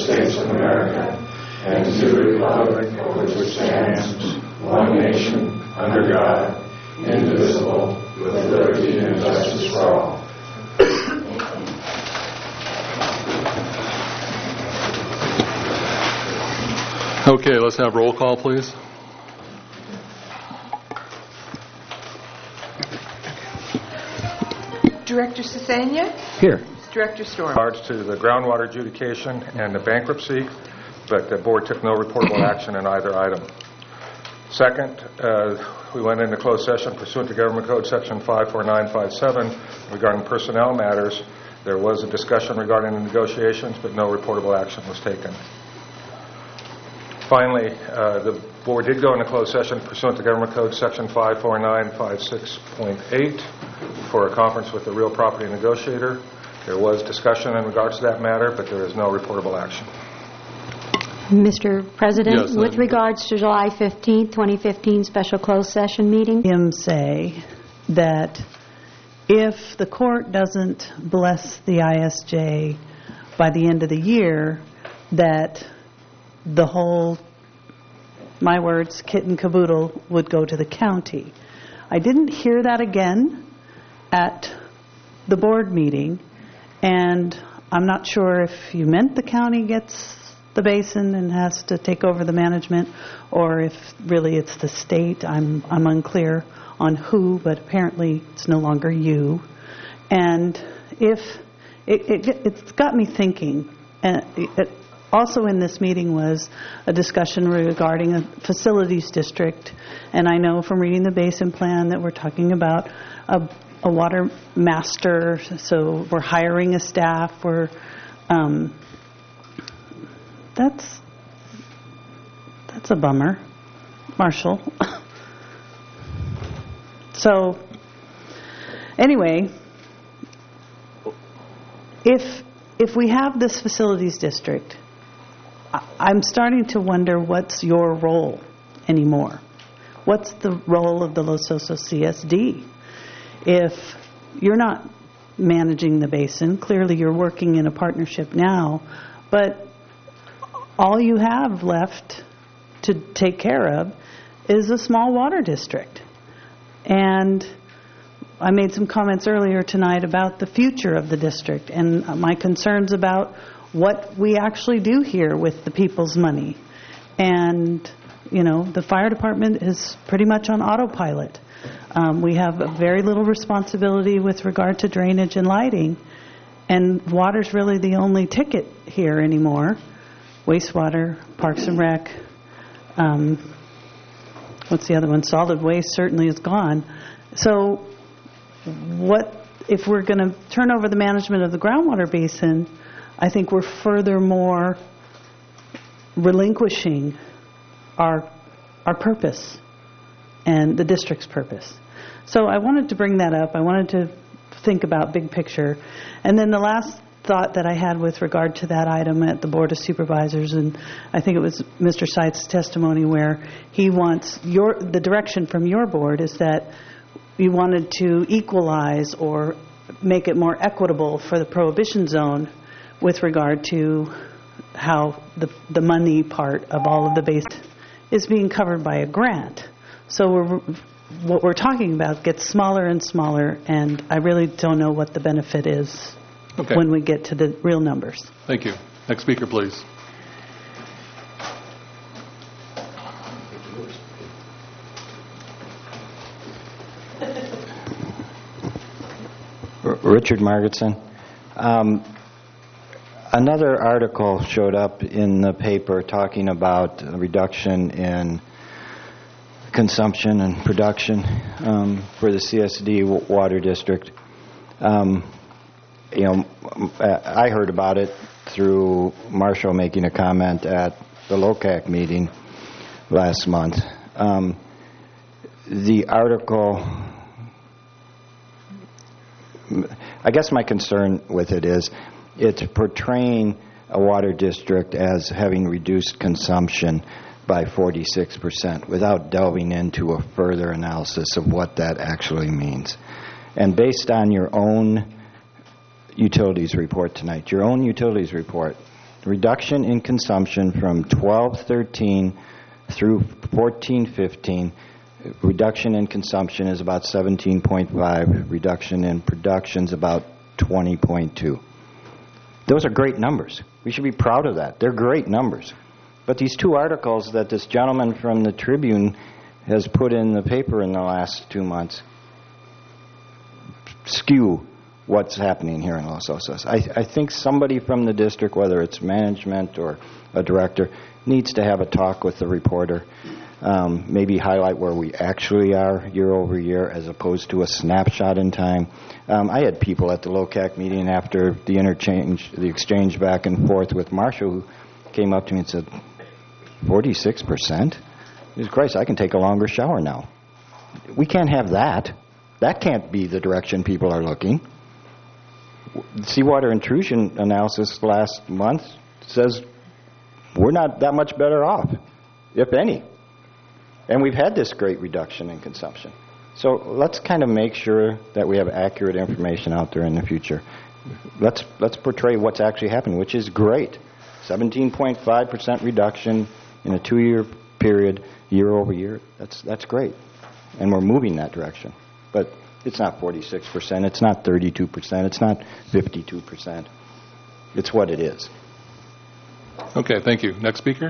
States of America and to the republic for which stands, one nation, under God, indivisible, with liberty and justice for all. Okay, let's have roll call, please. Director Sesania? Here. Director Storm? In regards to the groundwater adjudication and the bankruptcy, but the board took no reportable action in either item. Second, we went into closed session pursuant to Government Code Section 54957 regarding personnel matters. There was a discussion regarding the negotiations, but no reportable action was taken. Finally, the board did go into closed session pursuant to Government Code Section 54956.8 for a conference with the real property negotiator. There was discussion in regards to that matter, but there is no reportable action. Mr. President, yes, with regards to July 15th, 2015 special closed session meeting. Him say that if the court doesn't bless the ISJ by the end of the year, that the whole, my words, kit and caboodle would go to the county. I didn't hear that again at the board meeting, and I'm not sure if you meant the county gets the basin and has to take over the management, or if really it's the state. I'm unclear on who, but apparently it's no longer you. And if it's got me thinking, also in this meeting was a discussion regarding a facilities district, and I know from reading the basin plan that we're talking about a water master, so we're hiring a staff, that's a bummer, Marshall. So anyway, if we have this facilities district, I'm starting to wonder what's your role anymore. What's the role of the Los Osos CSD? If you're not managing the basin, clearly you're working in a partnership now, but all you have left to take care of is a small water district. And I made some comments earlier tonight about the future of the district and my concerns about what we actually do here with the people's money. And, you know, the fire department is pretty much on autopilot. We have very little responsibility with regard to drainage and lighting, and water's really the only ticket here anymore. Wastewater, Parks and Rec, what's the other one? Solid waste certainly is gone. So what if we're going to turn over the management of the groundwater basin? I think we're furthermore relinquishing our purpose and the district's purpose. So I wanted to bring that up. I wanted to think about big picture. And then the last thought that I had with regard to that item at the Board of Supervisors, and I think it was Mr. Seitz' testimony where he wants the direction from your board is that you wanted to equalize or make it more equitable for the prohibition zone with regard to how the money part of all of the base is being covered by a grant. So what we're talking about gets smaller and smaller, and I really don't know what the benefit is when we get to the real numbers. Thank you. Next speaker, please. Richard Margetson. Another article showed up in the paper talking about a reduction in consumption and production for the CSD water district. I heard about it through Marshall making a comment at the LOCAC meeting last month. The article, I guess my concern with it is it's portraying a water district as having reduced consumption by 46% without delving into a further analysis of what that actually means. And based on your own utilities report tonight, your own utilities report, reduction in consumption from 12-13 through 14-15. Reduction in consumption is about 17.5. Reduction in production is about 20.2. Those are great numbers. We should be proud of that. They're great numbers. But these two articles that this gentleman from the Tribune has put in the paper in the last 2 months skew what's happening here in Los Osos. I think somebody from the district, whether it's management or a director, needs to have a talk with the reporter, maybe highlight where we actually are year over year as opposed to a snapshot in time. I had people at the LOCAC meeting after the exchange back and forth with Marshall who came up to me and said, 46%? Jesus Christ, I can take a longer shower now. We can't have that. That can't be the direction people are looking. Seawater intrusion analysis last month says we're not that much better off, if any. And we've had this great reduction in consumption. So let's kind of make sure that we have accurate information out there in the future. Let's portray what's actually happening, which is great. 17.5% reduction in a 2-year period, year over year. That's great. And we're moving that direction. But it's not 46%, it's not 32%, it's not 52%. It's what it is. Okay, thank you. Next speaker.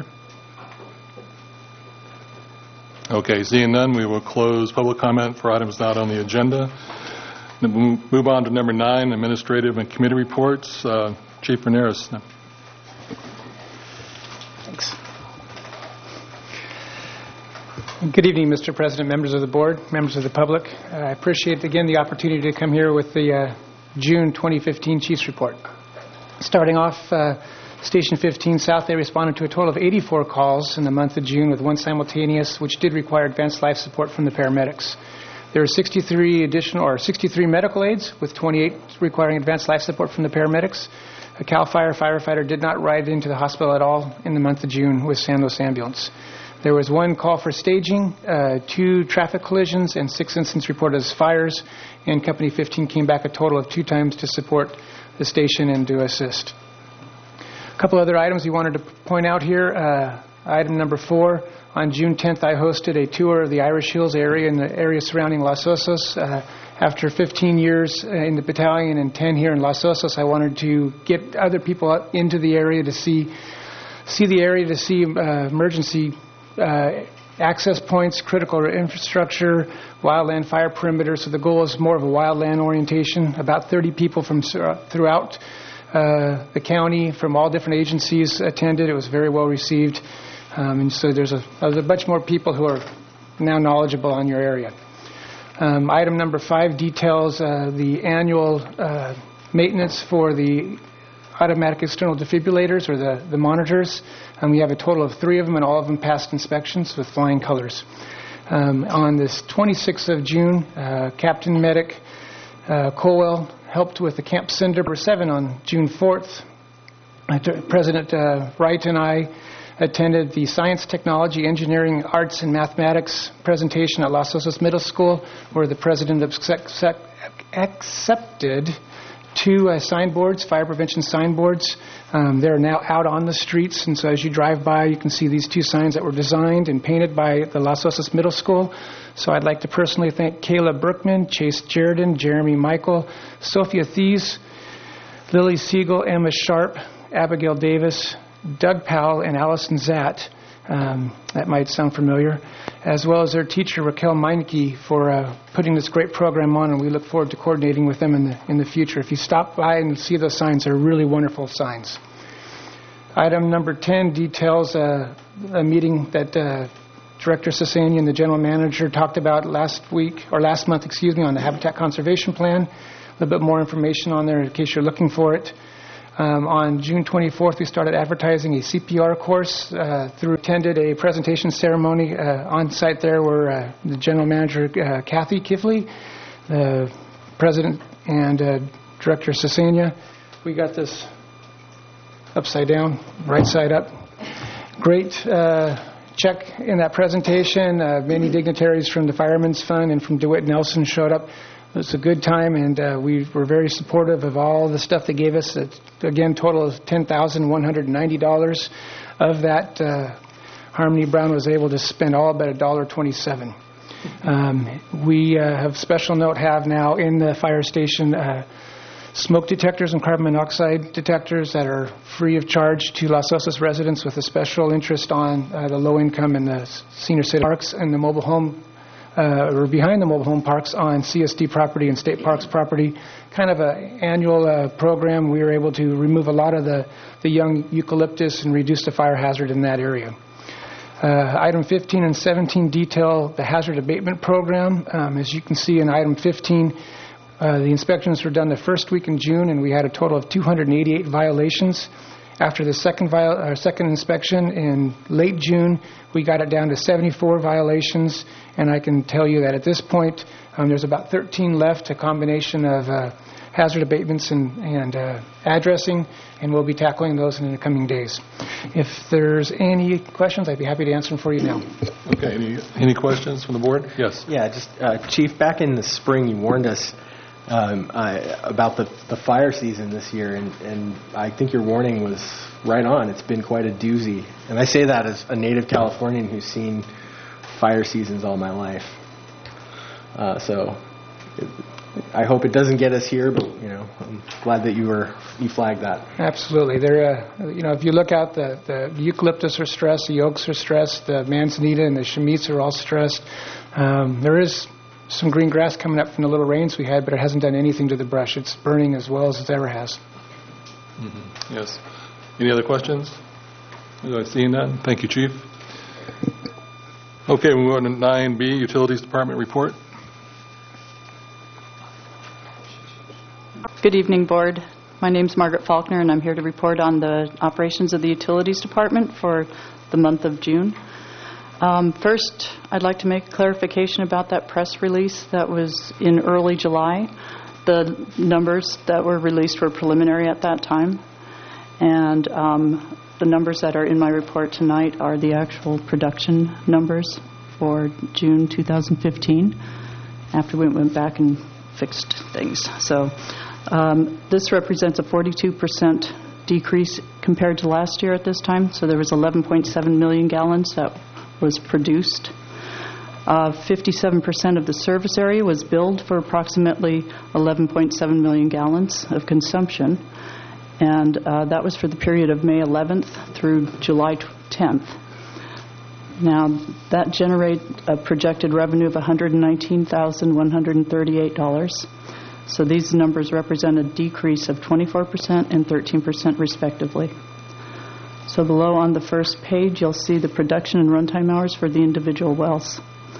Okay, seeing none, we will close public comment for items not on the agenda. Move on to number 9, administrative and committee reports. Chief Ramirez. Thanks. Good evening, Mr. President, members of the board, members of the public. I appreciate, again, the opportunity to come here with the June 2015 Chiefs Report. Starting off, Station 15 South, they responded to a total of 84 calls in the month of June with one simultaneous, which did require advanced life support from the paramedics. There were 63 medical aids with 28 requiring advanced life support from the paramedics. A CAL FIRE firefighter did not ride into the hospital at all in the month of June with San Luis Ambulance. There was one call for staging, 2 traffic collisions, and 6 incidents reported as fires, and Company 15 came back a total of 2 times to support the station and to assist. A couple other items we wanted to point out here. Item number 4, on June 10th, I hosted a tour of the Irish Hills area and the area surrounding Los Osos. After 15 years in the battalion and 10 here in Los Osos, I wanted to get other people up into the area to see the area, to see emergency access points, critical infrastructure, wildland fire perimeter. So the goal is more of a wildland orientation. About 30 people from throughout the county, from all different agencies attended. It was very well received. And so there's a bunch more people who are now knowledgeable on your area. Item number 5 details the annual maintenance for the automatic external defibrillators, or the monitors. We have a total of 3 of them, and all of them passed inspections with flying colors. On this 26th of June, Captain Medic Colwell helped with the Camp Cinder number 7 on June 4th. President Wright and I attended the Science, Technology, Engineering, Arts, and Mathematics presentation at Los Osos Middle School, where the president accepted 2 signboards, fire prevention signboards. They're now out on the streets, and so as you drive by, you can see these 2 signs that were designed and painted by the Los Osos Middle School. So I'd like to personally thank Kayla Berkman, Chase Jerden, Jeremy Michael, Sophia Thies, Lily Siegel, Emma Sharp, Abigail Davis, Doug Powell, and Allison Zatt. That might sound familiar, as well as their teacher Raquel Meineke for putting this great program on, and we look forward to coordinating with them in the future. If you stop by and see those signs, they're really wonderful signs. Item number 10 details a meeting that Director Sasanian and the General Manager talked about last month, on the Habitat Conservation Plan. A little bit more information on there in case you're looking for it. On June 24th, we started advertising a CPR course. Attended a presentation ceremony on site there where the General Manager, Kathy Kifley, the President, and Director Sasania. We got this upside down, right side up. Great check in that presentation. Many dignitaries from the Fireman's Fund and from DeWitt Nelson showed up. was a good time, and we were very supportive of all the stuff they gave us. Again, total of $10,190. Of that, Harmony Brown was able to spend all but $1.27. We have special note have now in the fire station smoke detectors and carbon monoxide detectors that are free of charge to Los Osos residents, with a special interest on the low income and the senior city parks and the mobile home, or behind the mobile home parks on CSD property and state parks property. Kind of an annual program. We were able to remove a lot of the young eucalyptus and reduce the fire hazard in that area. Item 15 and 17 detail the hazard abatement program. As you can see in item 15, the inspections were done the first week in June, and we had a total of 288 violations. After the second inspection in late June, we got it down to 74 violations, and I can tell you that at this point, there's about 13 left, a combination of hazard abatements and addressing, and we'll be tackling those in the coming days. If there's any questions, I'd be happy to answer them for you now. Okay. Any questions from the board? Yes. Yeah, just Chief, back in the spring, you warned us about the fire season this year, and I think your warning was right on. It's been quite a doozy, and I say that as a native Californian who's seen fire seasons all my life. I hope it doesn't get us here, but I'm glad that you flagged that. Absolutely. There, if you look out, the eucalyptus are stressed, the oaks are stressed, the manzanita and the chamise are all stressed. There is some green grass coming up from the little rains we had, but it hasn't done anything to the brush. It's burning as well as it ever has. Mm-hmm. Yes. Any other questions? I see none. Thank you, Chief. Okay, we move on to 9B, Utilities Department report. Good evening, Board. My name is Margaret Faulkner, and I'm here to report on the operations of the Utilities Department for the month of June. First, I'd like to make a clarification about that press release that was in early July. The numbers that were released were preliminary at that time, and the numbers that are in my report tonight are the actual production numbers for June 2015, after we went back and fixed things. So this represents a 42% decrease compared to last year at this time. So there was 11.7 million gallons that was produced. 57% of the service area was billed for approximately 11.7 million gallons of consumption, and that was for the period of May 11th through July 10th. Now, that generated a projected revenue of $119,138. So these numbers represent a decrease of 24% and 13% respectively. So below on the first page, you'll see the production and runtime hours for the individual wells.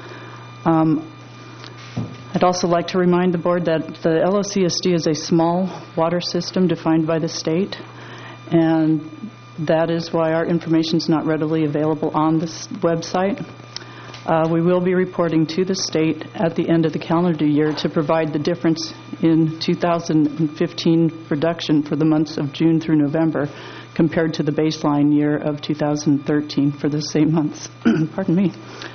I'd also like to remind the Board that the LOCSD is a small water system defined by the state, and that is why our information is not readily available on this website. We will be reporting to the state at the end of the calendar year to provide the difference in 2015 production for the months of June through November compared to the baseline year of 2013 for the same months. Pardon me.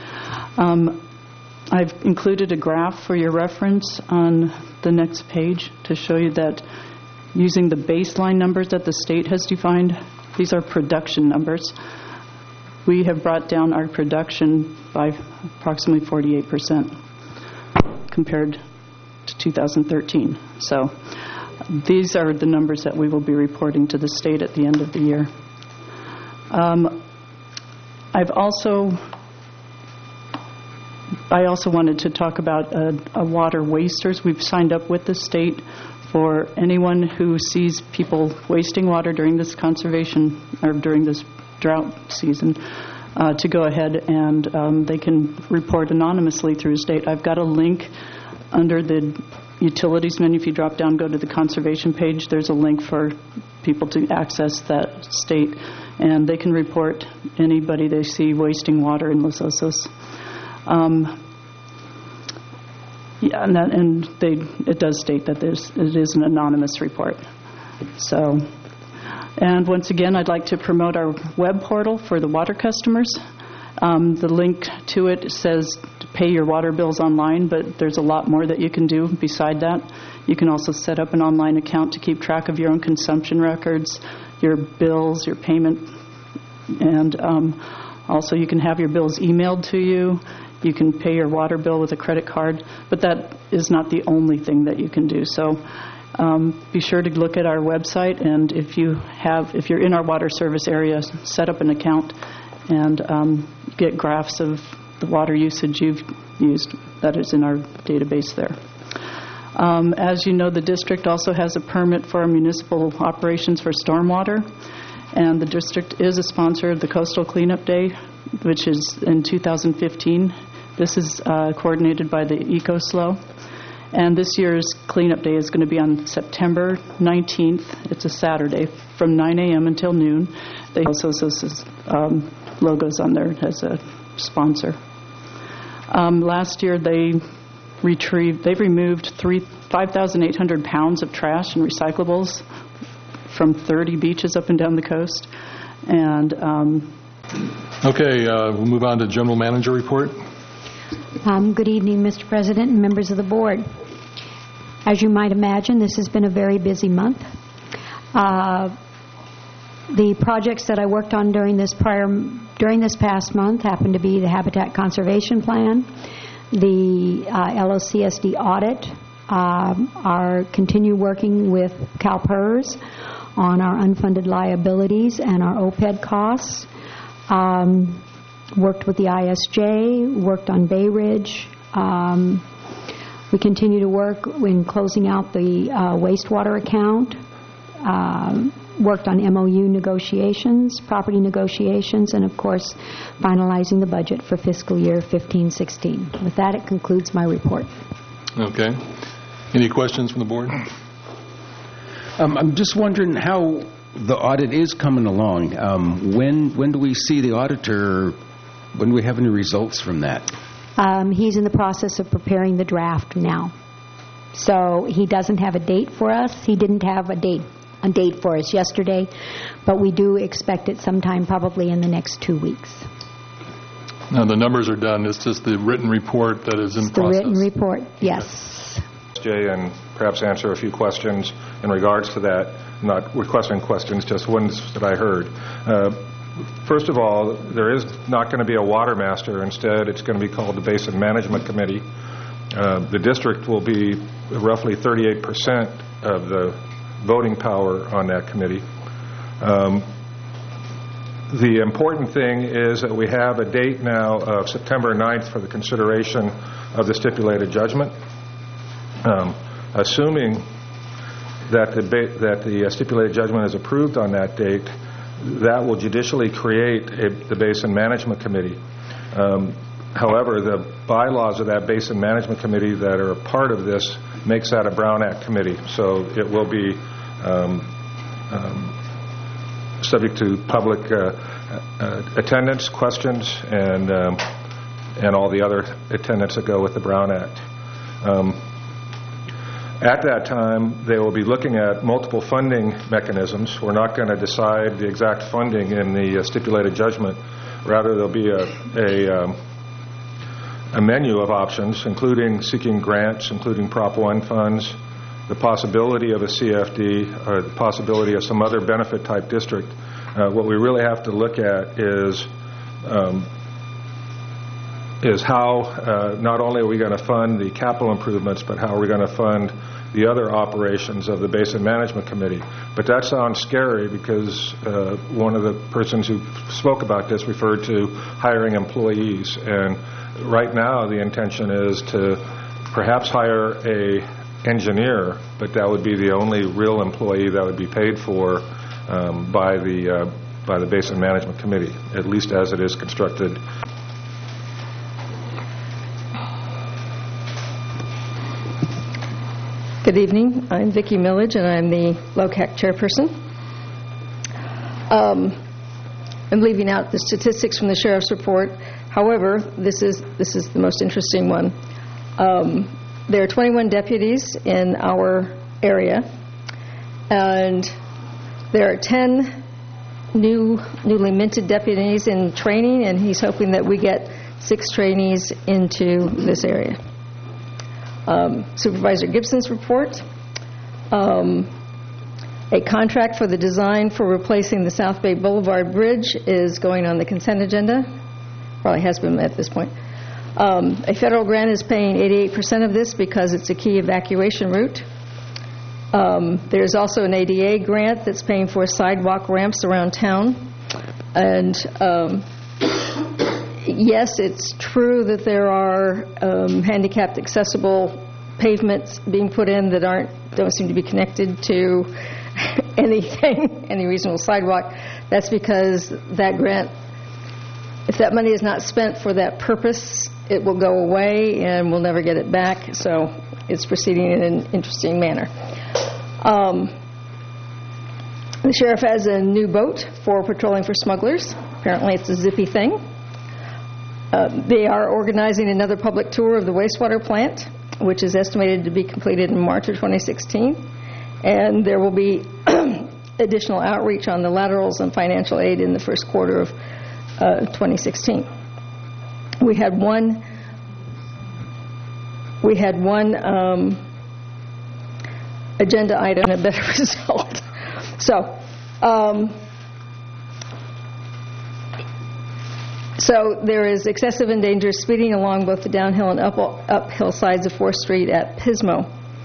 I've included a graph for your reference on the next page to show you that using the baseline numbers that the state has defined, these are production numbers. We have brought down our production by approximately 48% compared to 2013. So these are the numbers that we will be reporting to the state at the end of the year. I also wanted to talk about water wasters. We've signed up with the state for anyone who sees people wasting water during this conservation or during this drought season to go ahead and they can report anonymously through state. I've got a link under the utilities menu. If you drop down, go to the conservation page, there's a link for people to access that state, and they can report anybody they see wasting water in Los Osos. It does state that it is an anonymous report. So, and once again, I'd like to promote our web portal for the water customers. The link to it says pay your water bills online, but there's a lot more that you can do beside that. You can also set up an online account to keep track of your own consumption records, your bills, your payment, and also you can have your bills emailed to you. You can pay your water bill with a credit card, but that is not the only thing that you can do. So be sure to look at our website, and if you're in our water service area, set up an account and get graphs of the water usage you've used that is in our database there. As you know, the district also has a permit for our municipal operations for stormwater, and the district is a sponsor of the Coastal Cleanup Day, which is in 2015. This is coordinated by the EcoSlow, and this year's cleanup day is going to be on September 19th. It's a Saturday from 9 a.m. until noon. They also says logos on there as a sponsor. Last year they've removed 5,800 pounds of trash and recyclables from 30 beaches up and down the coast. And Okay, we'll move on to General Manager report. Good evening, Mr. President and members of the board. As you might imagine, this has been a very busy month. The projects that I worked on during this past month happened to be the Habitat Conservation Plan, the LOCSD audit, continue working with CalPERS on our unfunded liabilities and our OPEB costs, worked with the ISJ, worked on Bay Ridge. We continue to work in closing out the wastewater account, worked on MOU negotiations, property negotiations, and of course finalizing the budget for fiscal year 15-16. With that, it concludes my report. Okay. Any questions from the board? I'm just wondering how the audit is coming along. When do we see the auditor? When do we have any results from that? He's in the process of preparing the draft now. So he doesn't have a date for us. He didn't have a date for us yesterday, but we do expect it sometime probably in the next 2 weeks. No, the numbers are done. It's just the written report that is in process. The written report, yes. Jay, and perhaps answer a few questions in regards to that. I'm not requesting questions, just ones that I heard. First of all, there is not going to be a water master. Instead, it's going to be called the Basin Management Committee. The district will be roughly 38% of the voting power on that committee. The important thing is that we have a date now of September 9th for the consideration of the stipulated judgment. Assuming that the stipulated judgment is approved on that date, that will judicially create the Basin Management Committee. However, the bylaws of that Basin Management Committee that are a part of this makes that a Brown Act committee. So it will be subject to public attendance, questions, and all the other attendance that go with the Brown Act. At that time, they will be looking at multiple funding mechanisms. We're not going to decide the exact funding in the stipulated judgment. Rather, there'll be a menu of options, including seeking grants, including Prop 1 funds, the possibility of a CFD, or the possibility of some other benefit-type district. What we really have to look at is how not only are we going to fund the capital improvements, but how are we going to fund the other operations of the Basin Management Committee. But that sounds scary because one of the persons who spoke about this referred to hiring employees. And right now the intention is to perhaps hire a engineer, but that would be the only real employee that would be paid for by the Basin Management Committee, at least as it is constructed. Good evening. I'm Vicki Millage, and I'm the LOCAC chairperson. I'm leaving out the statistics from the sheriff's report. However, this is the most interesting one. There are 21 deputies in our area, and there are 10 newly minted deputies in training, and he's hoping that we get 6 trainees into this area. Supervisor Gibson's report. A contract for the design for replacing the South Bay Boulevard Bridge is going on the consent agenda. Probably has been at this point. A federal grant is paying 88% of this because it's a key evacuation route. There's also an ADA grant that's paying for sidewalk ramps around town. And yes, it's true that there are handicapped accessible pavements being put in that don't seem to be connected to anything, any reasonable sidewalk. That's because that grant, if that money is not spent for that purpose, it will go away and we'll never get it back. So it's proceeding in an interesting manner. The sheriff has a new boat for patrolling for smugglers. Apparently it's a zippy thing. They are organizing another public tour of the wastewater plant, which is estimated to be completed in March of 2016. And there will be additional outreach on the laterals and financial aid in the first quarter of 2016. We had one agenda item and a better result. So there is excessive and dangerous speeding along both the downhill and uphill sides of 4th Street at Pismo.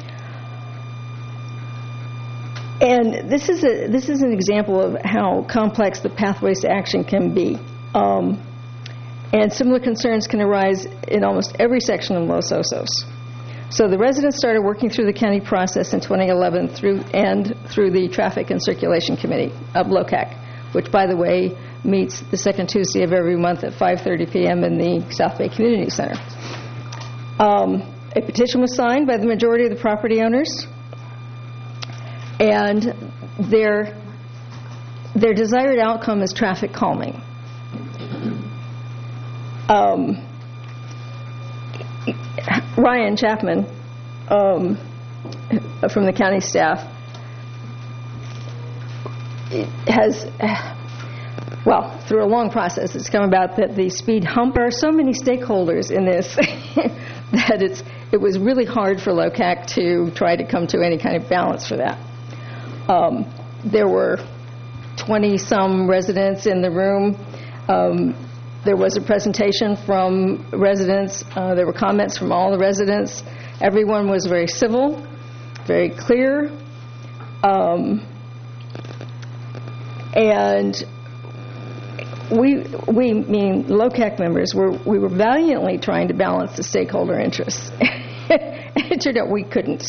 And this is an example of how complex the pathways to action can be. And similar concerns can arise in almost every section of Los Osos. So the residents started working through the county process in 2011 through the Traffic and Circulation Committee of LOCAC, which, by the way, meets the second Tuesday of every month at 5:30 p.m. in the South Bay Community Center. A petition was signed by the majority of the property owners, and their desired outcome is traffic calming. Ryan Chapman from the county staff has, through a long process, it's come about that the speed hump, there are so many stakeholders in this that it was really hard for LOCAC to try to come to any kind of balance for that. There were 20-some residents in the room. There was a presentation from residents. There were comments from all the residents. Everyone was very civil, very clear. And we mean LOCAC members, we were valiantly trying to balance the stakeholder interests. It turned out we couldn't.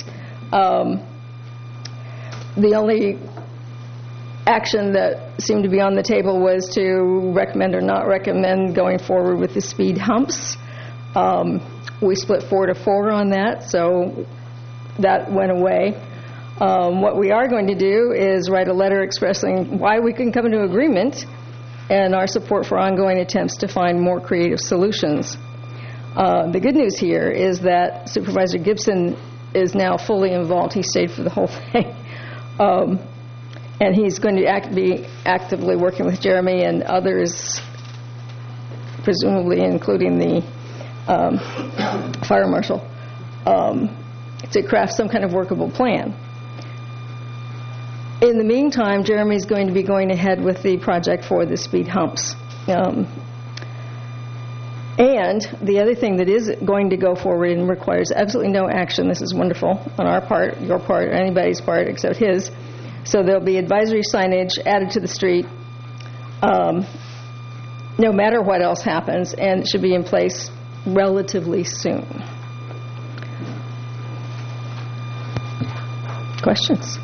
The only action that seemed to be on the table was to recommend or not recommend going forward with the speed humps. We split 4-4 on that, so that went away. What we are going to do is write a letter expressing why we couldn't come into agreement and our support for ongoing attempts to find more creative solutions. The good news here is that Supervisor Gibson is now fully involved. He stayed for the whole thing. And he's going to be actively working with Jeremy and others, presumably including the fire marshal, to craft some kind of workable plan. In the meantime, Jeremy's going to be going ahead with the project for the speed humps. And the other thing that is going to go forward and requires absolutely no action, this is wonderful, on our part, your part, or anybody's part except his. So there'll be advisory signage added to the street no matter what else happens, and it should be in place relatively soon. Questions?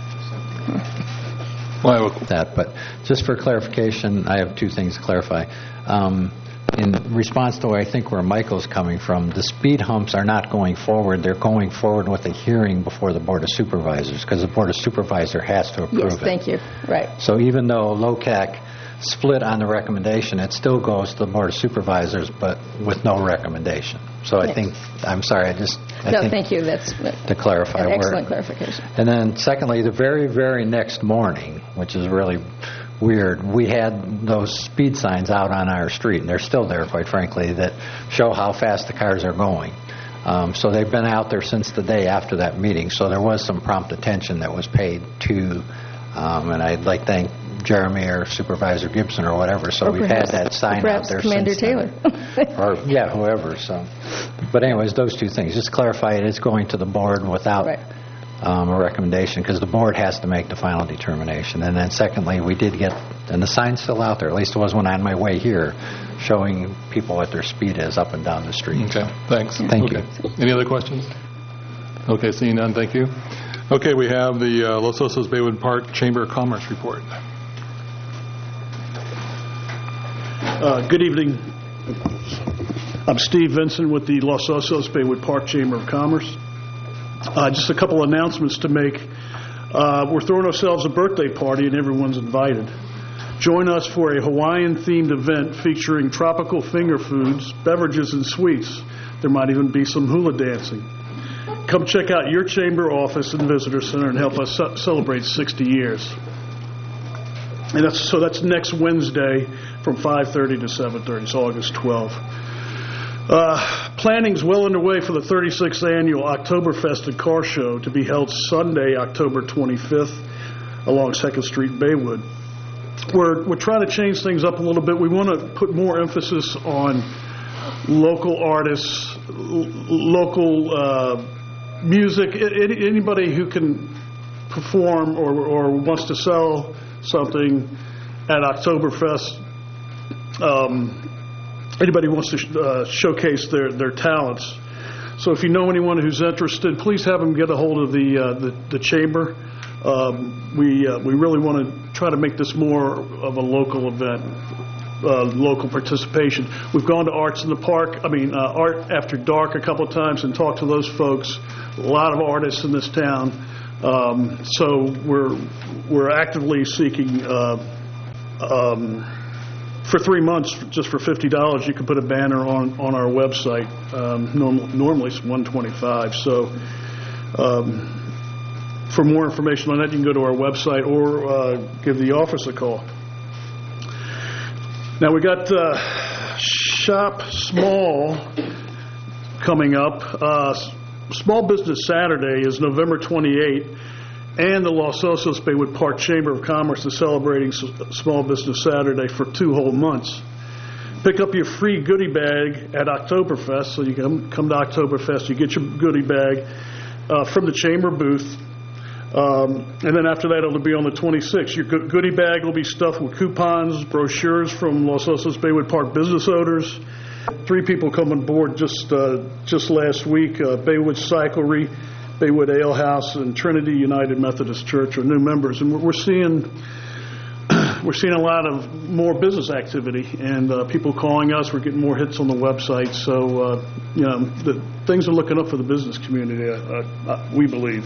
But just for clarification, I have two things to clarify. In response to I think where Michael's coming from, the speed humps are not going forward. They're going forward with a hearing before the Board of Supervisors because the Board of Supervisors has to approve it. Yes, thank you. Right. So even though LOCAC split on the recommendation, it still goes to the Board of Supervisors, but with no recommendation. So I think, I'm sorry, I think thank you. That's to clarify. An excellent clarification. And then secondly, the very, very next morning, which is really weird. We had those speed signs out on our street, and they're still there, quite frankly, that show how fast the cars are going. So they've been out there since the day after that meeting. So there was some prompt attention that was paid to, and I'd like to thank Jeremy or Supervisor Gibson or whatever. So we've had that sign out there Commander since Taylor. or whoever. So, but anyways, those two things. Just to clarify, it is going to the board without a recommendation, because the board has to make the final determination. And then secondly, we did get, and the sign's still out there, at least it was when on my way here, showing people what their speed is up and down the street. Okay, thanks. Thank you. Any other questions? Okay, seeing none, thank you. Okay, we have the Los Osos Baywood Park Chamber of Commerce report. Good evening. I'm Steve Vinson with the Los Osos Baywood Park Chamber of Commerce. Just a couple announcements to make. We're throwing ourselves a birthday party and everyone's invited. Join us for a Hawaiian-themed event featuring tropical finger foods, beverages, and sweets. There might even be some hula dancing. Come check out your chamber office and visitor center and help us celebrate 60 years. And that's next Wednesday from 5:30 to 7:30. It's August 12th. Planning's well underway for the 36th annual Oktoberfest and Car Show to be held Sunday, October 25th, along 2nd Street, Baywood. We're trying to change things up a little bit. We want to put more emphasis on local artists, local music. Anybody who can perform or wants to sell something at Oktoberfest. Anybody wants to showcase their talents. So if you know anyone who's interested, please have them get a hold of the chamber. We really want to try to make this more of a local event, local participation. We've gone to Art After Dark a couple of times and talked to those folks. A lot of artists in this town. So we're actively seeking. For 3 months, just for $50, you can put a banner on our website. Normally it's $125. So for more information on that, you can go to our website or give the office a call. Now we got Shop Small coming up. Small Business Saturday is November 28th. And the Los Osos Baywood Park Chamber of Commerce is celebrating Small Business Saturday for 2 whole months. Pick up your free goodie bag at Oktoberfest. So you come to Oktoberfest, you get your goodie bag from the chamber booth. And then after that, it'll be on the 26th. Your goodie bag will be stuffed with coupons, brochures from Los Osos Baywood Park business owners. 3 people come on board just last week. Baywood Cyclery, Baywood Ale House, and Trinity United Methodist Church are new members, and we're seeing a lot of more business activity and people calling us. We're getting more hits on the website, so things are looking up for the business community. We believe.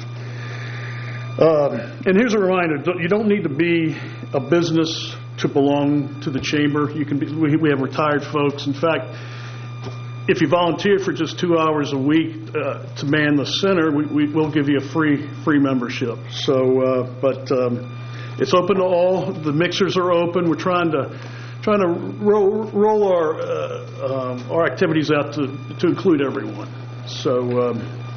And here's a reminder: you don't need to be a business to belong to the chamber. You can be. We have retired folks. In fact, if you volunteer for just 2 hours a week to man the center, we'll give you a free membership. So, but it's open to all. The mixers are open. We're trying to roll our activities out to include everyone. So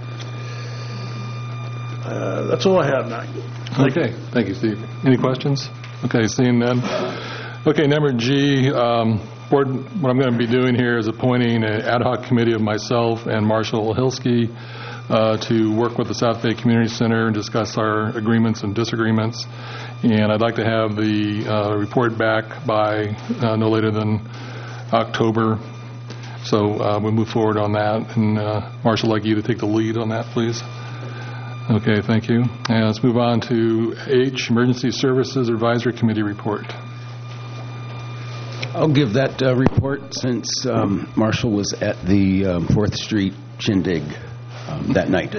that's all I have now. Okay, thank you, Steve. Any questions? Okay, seeing none. Okay, number G. Board, what I'm going to be doing here is appointing an ad hoc committee of myself and Marshall Hilsky to work with the South Bay Community Center and discuss our agreements and disagreements. And I'd like to have the report back by no later than October. So we'll move forward on that. And Marshall, I'd like you to take the lead on that, please. Okay, thank you. And let's move on to H, Emergency Services Advisory Committee report. I'll give that report since Marshall was at the 4th Street shindig that night.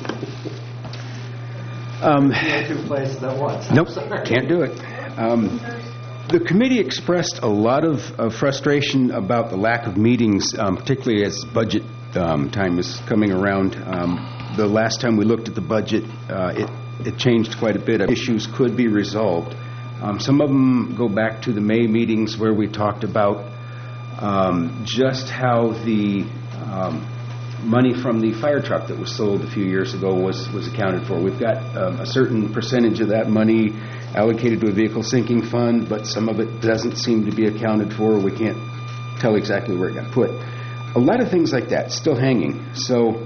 Two places at once. Nope, can't do it. The committee expressed a lot of frustration about the lack of meetings, particularly as budget time is coming around. The last time we looked at the budget, it changed quite a bit. Issues could be resolved Some of them go back to the May meetings where we talked about just how the money from the fire truck that was sold a few years ago was accounted for. We've got a certain percentage of that money allocated to a vehicle sinking fund, but some of it doesn't seem to be accounted for. We can't tell exactly where it got put. A lot of things like that still hanging. So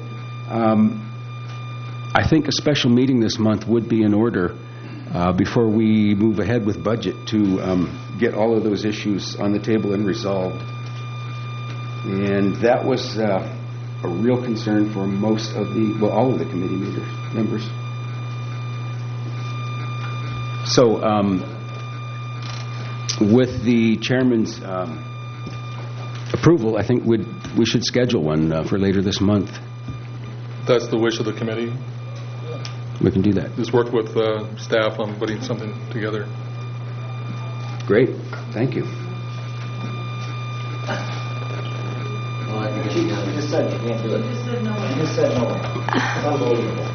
I think a special meeting this month would be in order before we move ahead with budget to get all of those issues on the table and resolved. And that was a real concern for most of all of the committee members. So with the chairman's approval, I think we should schedule one for later this month. That's the wish of the committee. We can do that. Just work with staff on putting something together. Great. Thank you. You just said you can't do it. You just said no. It's unbelievable.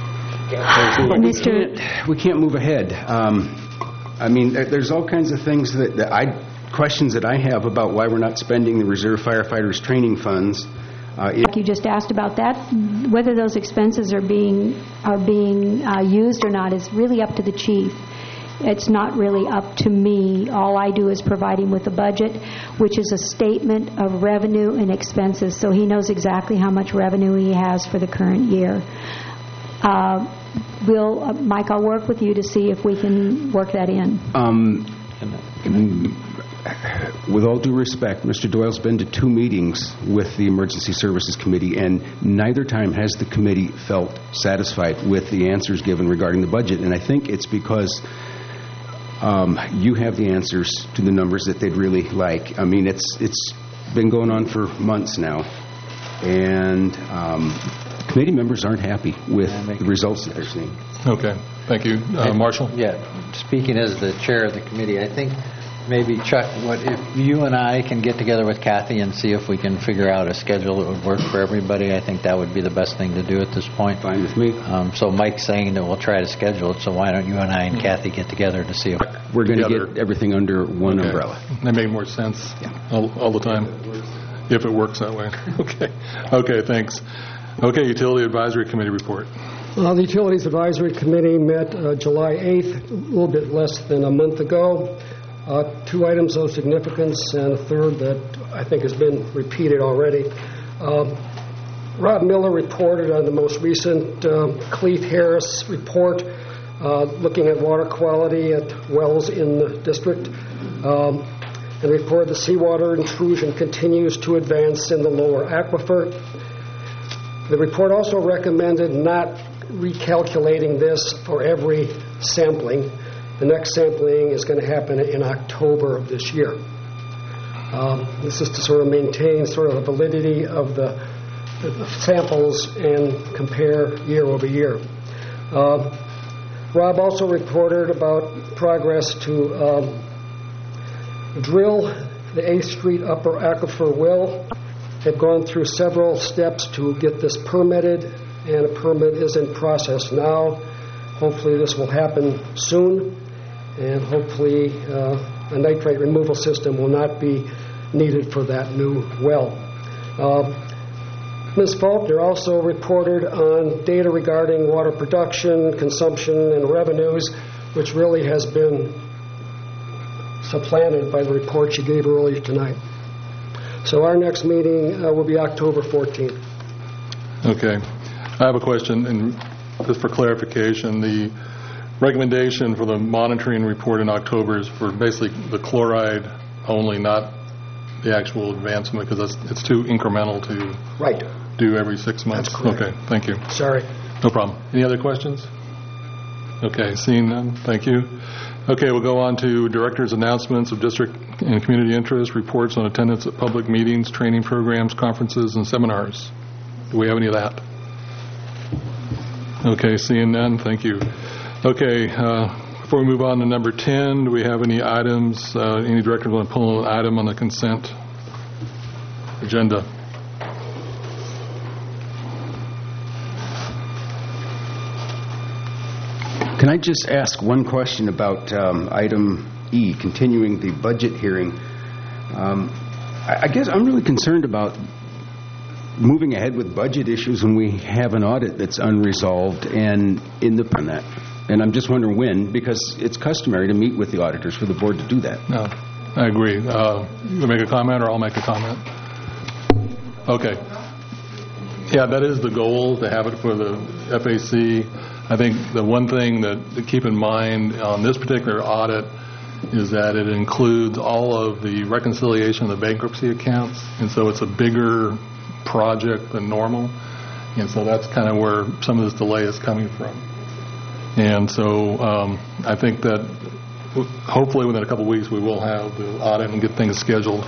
We can't move ahead. I mean, there's all kinds of things questions that I have about why we're not spending the reserve firefighters training funds. Like you just asked about that, whether those expenses are being used or not is really up to the chief. It's not really up to me. All I do is provide him with a budget, which is a statement of revenue and expenses, so he knows exactly how much revenue he has for the current year. Mike, I'll work with you to see if we can work that in. With all due respect, Mr. Doyle's been to 2 meetings with the Emergency Services Committee, and neither time has the committee felt satisfied with the answers given regarding the budget. And I think it's because you have the answers to the numbers that they'd really like. I mean, it's been going on for months now, and committee members aren't happy with the results that they're seeing. Okay. Thank you. Marshall? Yeah. Speaking as the chair of the committee, I think maybe, Chuck, if you and I can get together with Kathy and see if we can figure out a schedule that would work for everybody, I think that would be the best thing to do at this point. Fine with me. So Mike's saying that we'll try to schedule it, so why don't you and I and Kathy get together to see if we're going to get everything under one umbrella. That makes more sense all the time, if it works that way. Okay, thanks. Okay, Utility Advisory Committee report. The Utilities Advisory Committee met July 8th, a little bit less than a month ago. 2 items of significance and a third that I think has been repeated already. Rob Miller reported on the most recent Cleve Harris report looking at water quality at wells in the district and reported the seawater intrusion continues to advance in the lower aquifer. The report also recommended not recalculating this for every sampling. The next sampling is going to happen in October of this year. This is to sort of maintain sort of the validity of the samples and compare year over year. Rob also reported about progress to drill the 8th Street Upper Aquifer well. They've gone through several steps to get this permitted, and a permit is in process now. Hopefully this will happen soon, and hopefully a nitrate removal system will not be needed for that new well. Ms. Faulkner also reported on data regarding water production, consumption, and revenues, which really has been supplanted by the report she gave earlier tonight. So our next meeting will be October 14th. Okay. I have a question, and just for clarification, the recommendation for the monitoring report in October is for basically the chloride only, not the actual advancement, because it's too incremental to do every 6 months. That's correct. Okay, thank you. Sorry. No problem. Any other questions? Okay, seeing none, thank you. Okay, we'll go on to director's announcements of district and community interest, reports on attendance at public meetings, training programs, conferences, and seminars. Do we have any of that? Okay, seeing none, thank you. Okay, before we move on to number 10, do we have any items, any director want to pull an item on the consent agenda? Can I just ask one question about item E, continuing the budget hearing? I guess I'm really concerned about moving ahead with budget issues when we have an audit that's unresolved and on that. And I'm just wondering when, because it's customary to meet with the auditors for the board to do that. No, I agree. You make a comment, or I'll make a comment? Okay. Yeah, that is the goal, to have it for the FAC. I think the one thing to keep in mind on this particular audit is that it includes all of the reconciliation of the bankruptcy accounts, and so it's a bigger project than normal, and so that's kind of where some of this delay is coming from. And so I think that hopefully within a couple of weeks we will have the audit and get things scheduled.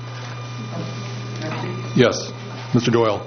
Yes, Mr. Doyle.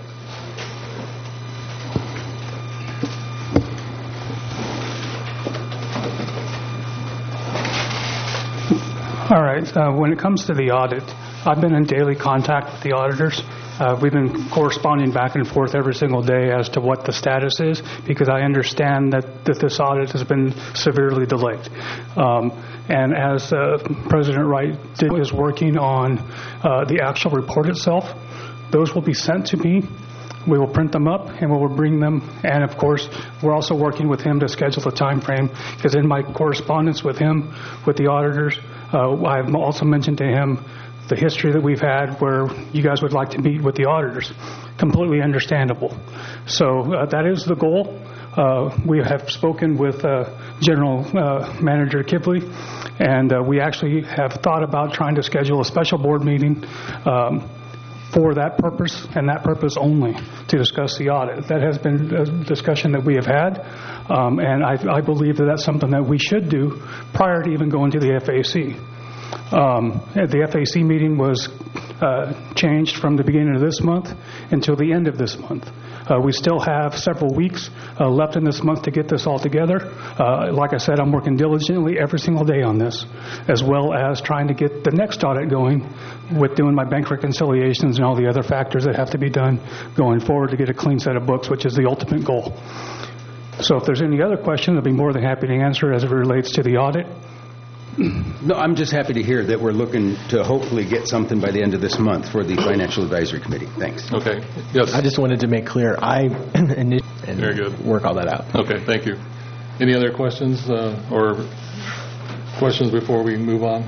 All right. When it comes to the audit, I've been in daily contact with the auditors. We've been corresponding back and forth every single day as to what the status is, because I understand that this audit has been severely delayed. And as President Wright is working on the actual report itself, those will be sent to me. We will print them up and we will bring them. And of course, we're also working with him to schedule the time frame, because in my correspondence with him, with the auditors, I've also mentioned to him the history that we've had where you guys would like to meet with the auditors. Completely understandable. So that is the goal. We have spoken with General Manager Kipley, and we actually have thought about trying to schedule a special board meeting for that purpose and that purpose only, to discuss the audit. That has been a discussion that we have had, and I believe that that's something that we should do prior to even going to the FAC. The FAC meeting was changed from the beginning of this month until the end of this month. We still have several weeks left in this month to get this all together. Like I said, I'm working diligently every single day on this, as well as trying to get the next audit going with doing my bank reconciliations and all the other factors that have to be done going forward to get a clean set of books, which is the ultimate goal. So if there's any other questions, I'll be more than happy to answer as it relates to the audit. No, I'm just happy to hear that we're looking to hopefully get something by the end of this month for the Financial Advisory Committee. Thanks. Okay. Yes. I just wanted to make clear, Very good. Work all that out. Okay, thank you. Any other questions or questions before we move on?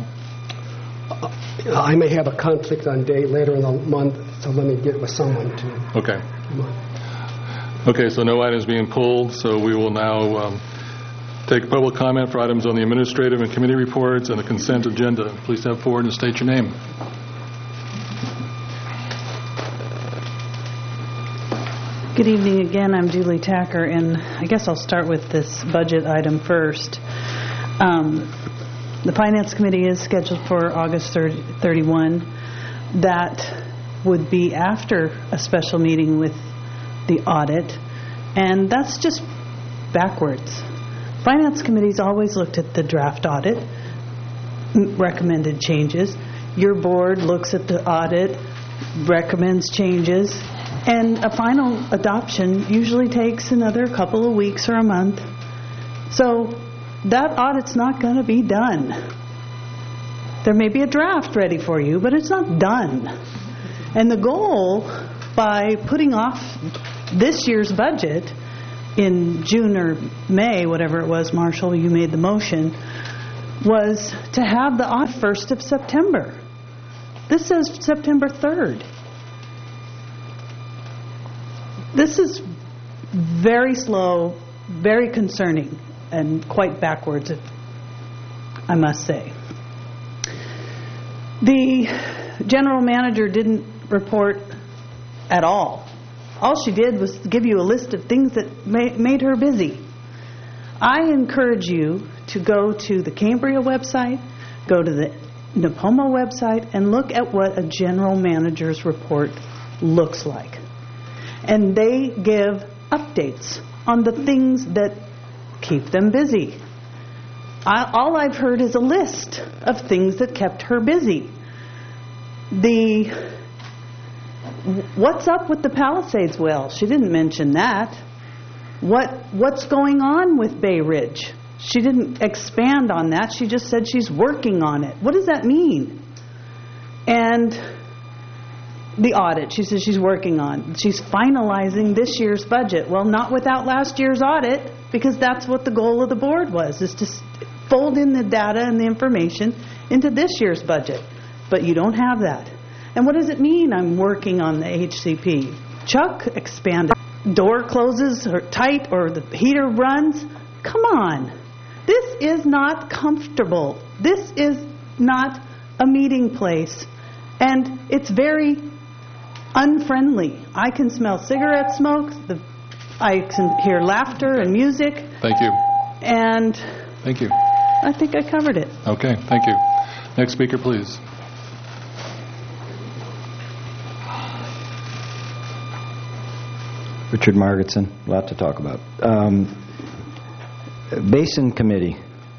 I may have a conflict on day later in the month, so let me get with someone to. Okay. Okay, so no items being pulled, so we will now take public comment for items on the administrative and committee reports and the consent agenda. Please step forward and state your name. Good evening again. I'm Julie Tacker, and I guess I'll start with this budget item first. The Finance Committee is scheduled for August 31. That would be after a special meeting with the audit, and that's just backwards. Finance Committee's always looked at the draft audit, recommended changes. Your board looks at the audit, recommends changes, and a final adoption usually takes another couple of weeks or a month. So that audit's not going to be done. There may be a draft ready for you, but it's not done. And the goal, by putting off this year's budget in June or May, whatever it was, Marshall, you made the motion, was to have the audit 1st of September. This says September 3rd. This is very slow, very concerning, and quite backwards, I must say. The general manager didn't report at all. All she did was give you a list of things that made her busy. I encourage you to go to the Cambria website, go to the NAPOMA website, and look at what a general manager's report looks like. And they give updates on the things that keep them busy. All I've heard is a list of things that kept her busy. What's up with the Palisades well? She didn't mention that. What's going on with Bay Ridge? She didn't expand on that. She just said she's working on it. What does that mean? And the audit, she says she's working on. She's finalizing this year's budget. Well, not without last year's audit, because that's what the goal of the board was, is to fold in the data and the information into this year's budget. But you don't have that. And what does it mean, I'm working on the HCP? Chuck expanded. Door closes or tight or the heater runs. Come on. This is not comfortable. This is not a meeting place. And it's very unfriendly. I can smell cigarette smoke. I can hear laughter and music. Thank you. And thank you. I think I covered it. Okay, thank you. Next speaker, please. Richard Margetson, a lot to talk about. Basin Committee.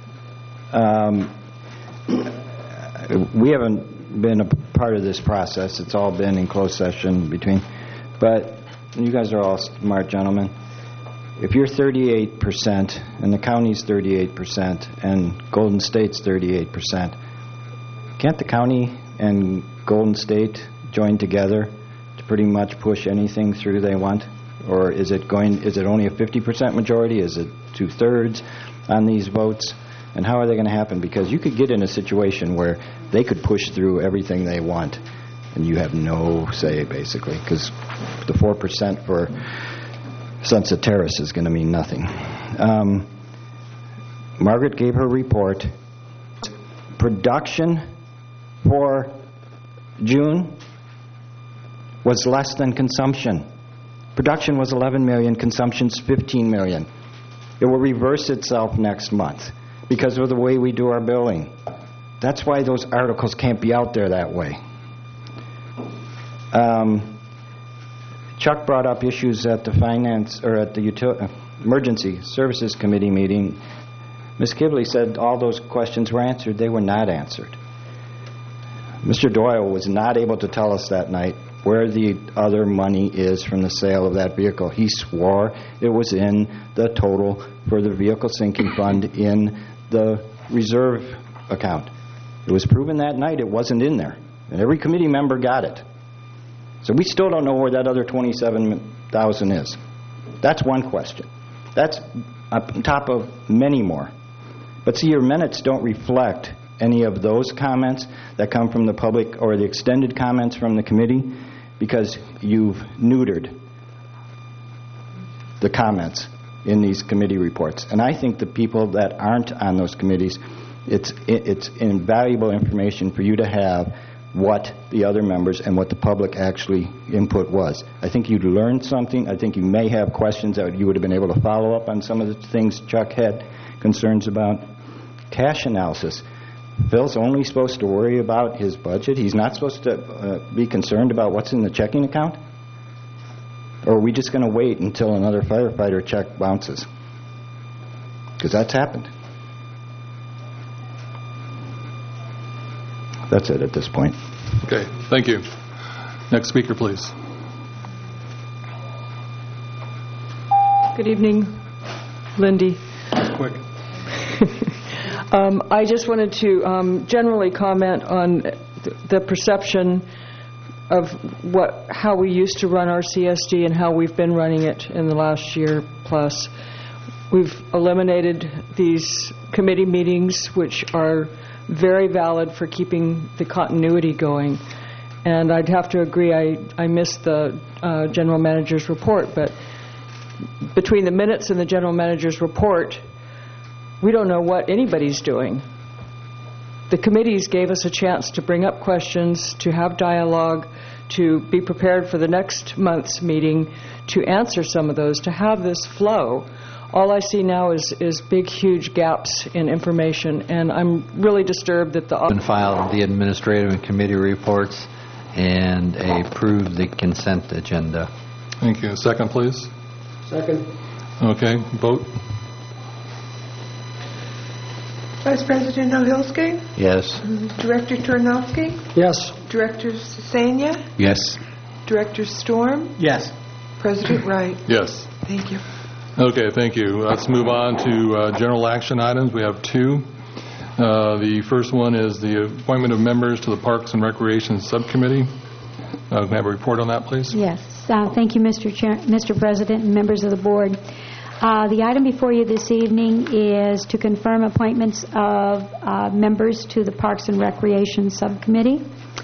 We haven't been a part of this process. It's all been in closed session between. But you guys are all smart gentlemen. If you're 38% and the county's 38% and Golden State's 38%, can't the county and Golden State join together to pretty much push anything through they want? Or is it only a 50% majority? Is it 2/3 on these votes? And how are they going to happen? Because you could get in a situation where they could push through everything they want, and you have no say, basically, because the 4% for Sunset Terrace is going to mean nothing. Margaret gave her report. Production for June was less than consumption. Production was 11 million, consumption's 15 million. It will reverse itself next month because of the way we do our billing. That's why those articles can't be out there that way. Chuck brought up issues at the Emergency Services Committee meeting. Ms. Kibley said all those questions were answered. They were not answered. Mr. Doyle was not able to tell us that night where the other money is from the sale of that vehicle. He swore it was in the total for the vehicle sinking fund in the reserve account. It was proven that night it wasn't in there, and every committee member got it. So we still don't know where that other $27,000 is. That's one question. That's on top of many more. But see, your minutes don't reflect any of those comments that come from the public or the extended comments from the committee, because you've neutered the comments in these committee reports. And I think the people that aren't on those committees, it's invaluable information for you to have what the other members and what the public actually input was. I think you'd learned something. I think you may have questions that you would have been able to follow up on some of the things Chuck had concerns about. Cash analysis. Phil's only supposed to worry about his budget. He's not supposed to be concerned about what's in the checking account? Or are we just going to wait until another firefighter check bounces? Because that's happened. That's it at this point. Okay, thank you. Next speaker, please. Good evening, Lindy. Quick. I just wanted to generally comment on the perception of how we used to run our CSD and how we've been running it in the last year plus. We've eliminated these committee meetings, which are very valid for keeping the continuity going. And I'd have to agree, I missed the general manager's report, but between the minutes and the general manager's report, we don't know what anybody's doing. The committees gave us a chance to bring up questions, to have dialogue, to be prepared for the next month's meeting, to answer some of those, to have this flow. All I see now is big, huge gaps in information, and I'm really disturbed that Been filed the administrative and committee reports and approve the consent agenda. Thank you. Second, please. Second. Okay, vote. Vice President Ohilske? Yes. Director Tarnowski? Yes. Director Sesania? Yes. Director Storm? Yes. President Wright? Yes. Thank you. Okay, thank you. Let's move on to general action items. We have two. The first one is the appointment of members to the Parks and Recreation Subcommittee. Can I have a report on that, please? Yes. Thank you, Mr. President and members of the board. The item before you this evening is to confirm appointments of members to the Parks and Recreation Subcommittee.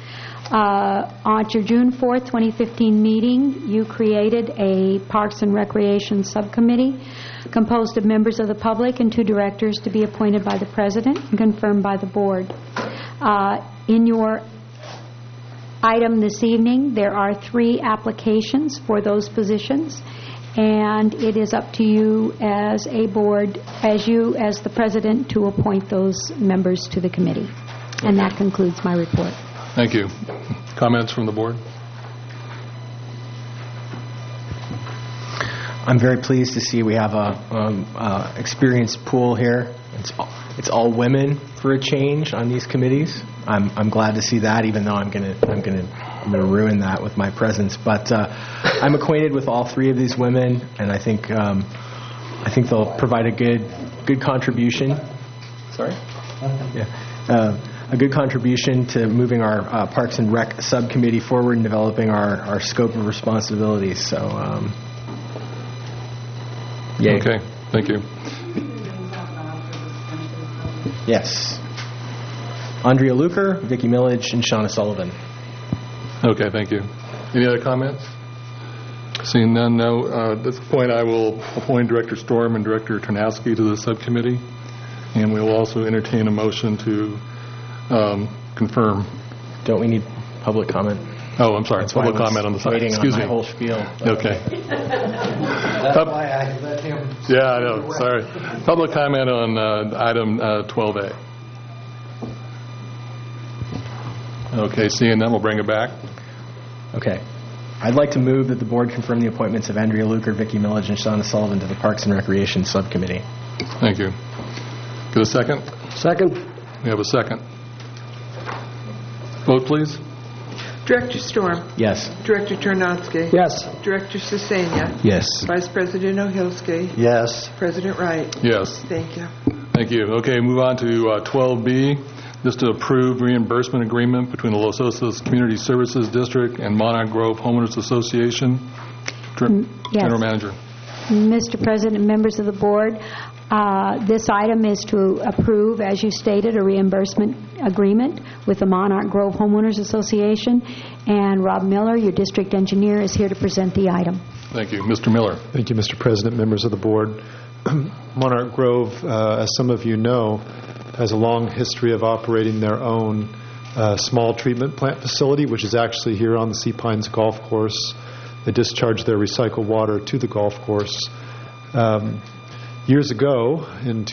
At your June 4th, 2015 meeting, you created a Parks and Recreation Subcommittee composed of members of the public and 2 directors to be appointed by the President and confirmed by the board. In your item this evening, there are 3 applications for those positions, and it is up to you as a board, as the President, to appoint those members to the committee. And that concludes my report. Thank you. Comments from the board? I'm very pleased to see we have a experienced pool here. It's all women for a change on these committees. I'm glad to see that, even though I'm gonna ruin that with my presence. But I'm acquainted with all 3 of these women, and I think they'll provide a good contribution. Sorry. Yeah. A good contribution to moving our Parks and Rec subcommittee forward and developing our scope of responsibilities. So, yay. Okay, thank you. Yes. Andrea Luker, Vicki Millage, and Shauna Sullivan. Okay, thank you. Any other comments? Seeing none, no. At this point, I will appoint Director Storm and Director Tarnowski to the subcommittee, and we will also entertain a motion to confirm. Don't we need public comment? Oh, I'm sorry. That's Public comment on the side. Excuse me. Whole spiel. Okay. That's why I let him. Yeah, I know. Sorry. Public comment on item 12A. Okay, seeing none, we'll bring it back. Okay. I'd like to move that the board confirm the appointments of Andrea Luker, Vicki Millage, and Shauna Sullivan to the Parks and Recreation Subcommittee. Thank you. Get a second? Second. We have a second. Vote, please. Director Storm. Yes. Director Tarnowski. Yes. Director Sesenia. Yes. Vice President Ohilski. Yes. President Wright. Yes. Thank you. Thank you. Okay, move on to 12B. This to approve reimbursement agreement between the Los Osos Community Services District and Monarch Grove Homeowners Association. Yes. General Manager. Mr. President and members of the board, this item is to approve, as you stated, a reimbursement agreement with the Monarch Grove Homeowners Association. And Rob Miller, your district engineer, is here to present the item. Thank you. Mr. Miller. Thank you, Mr. President, members of the board. Monarch Grove, as some of you know, has a long history of operating their own small treatment plant facility, which is actually here on the Sea Pines Golf Course. They discharge their recycled water to the golf course. Years ago, in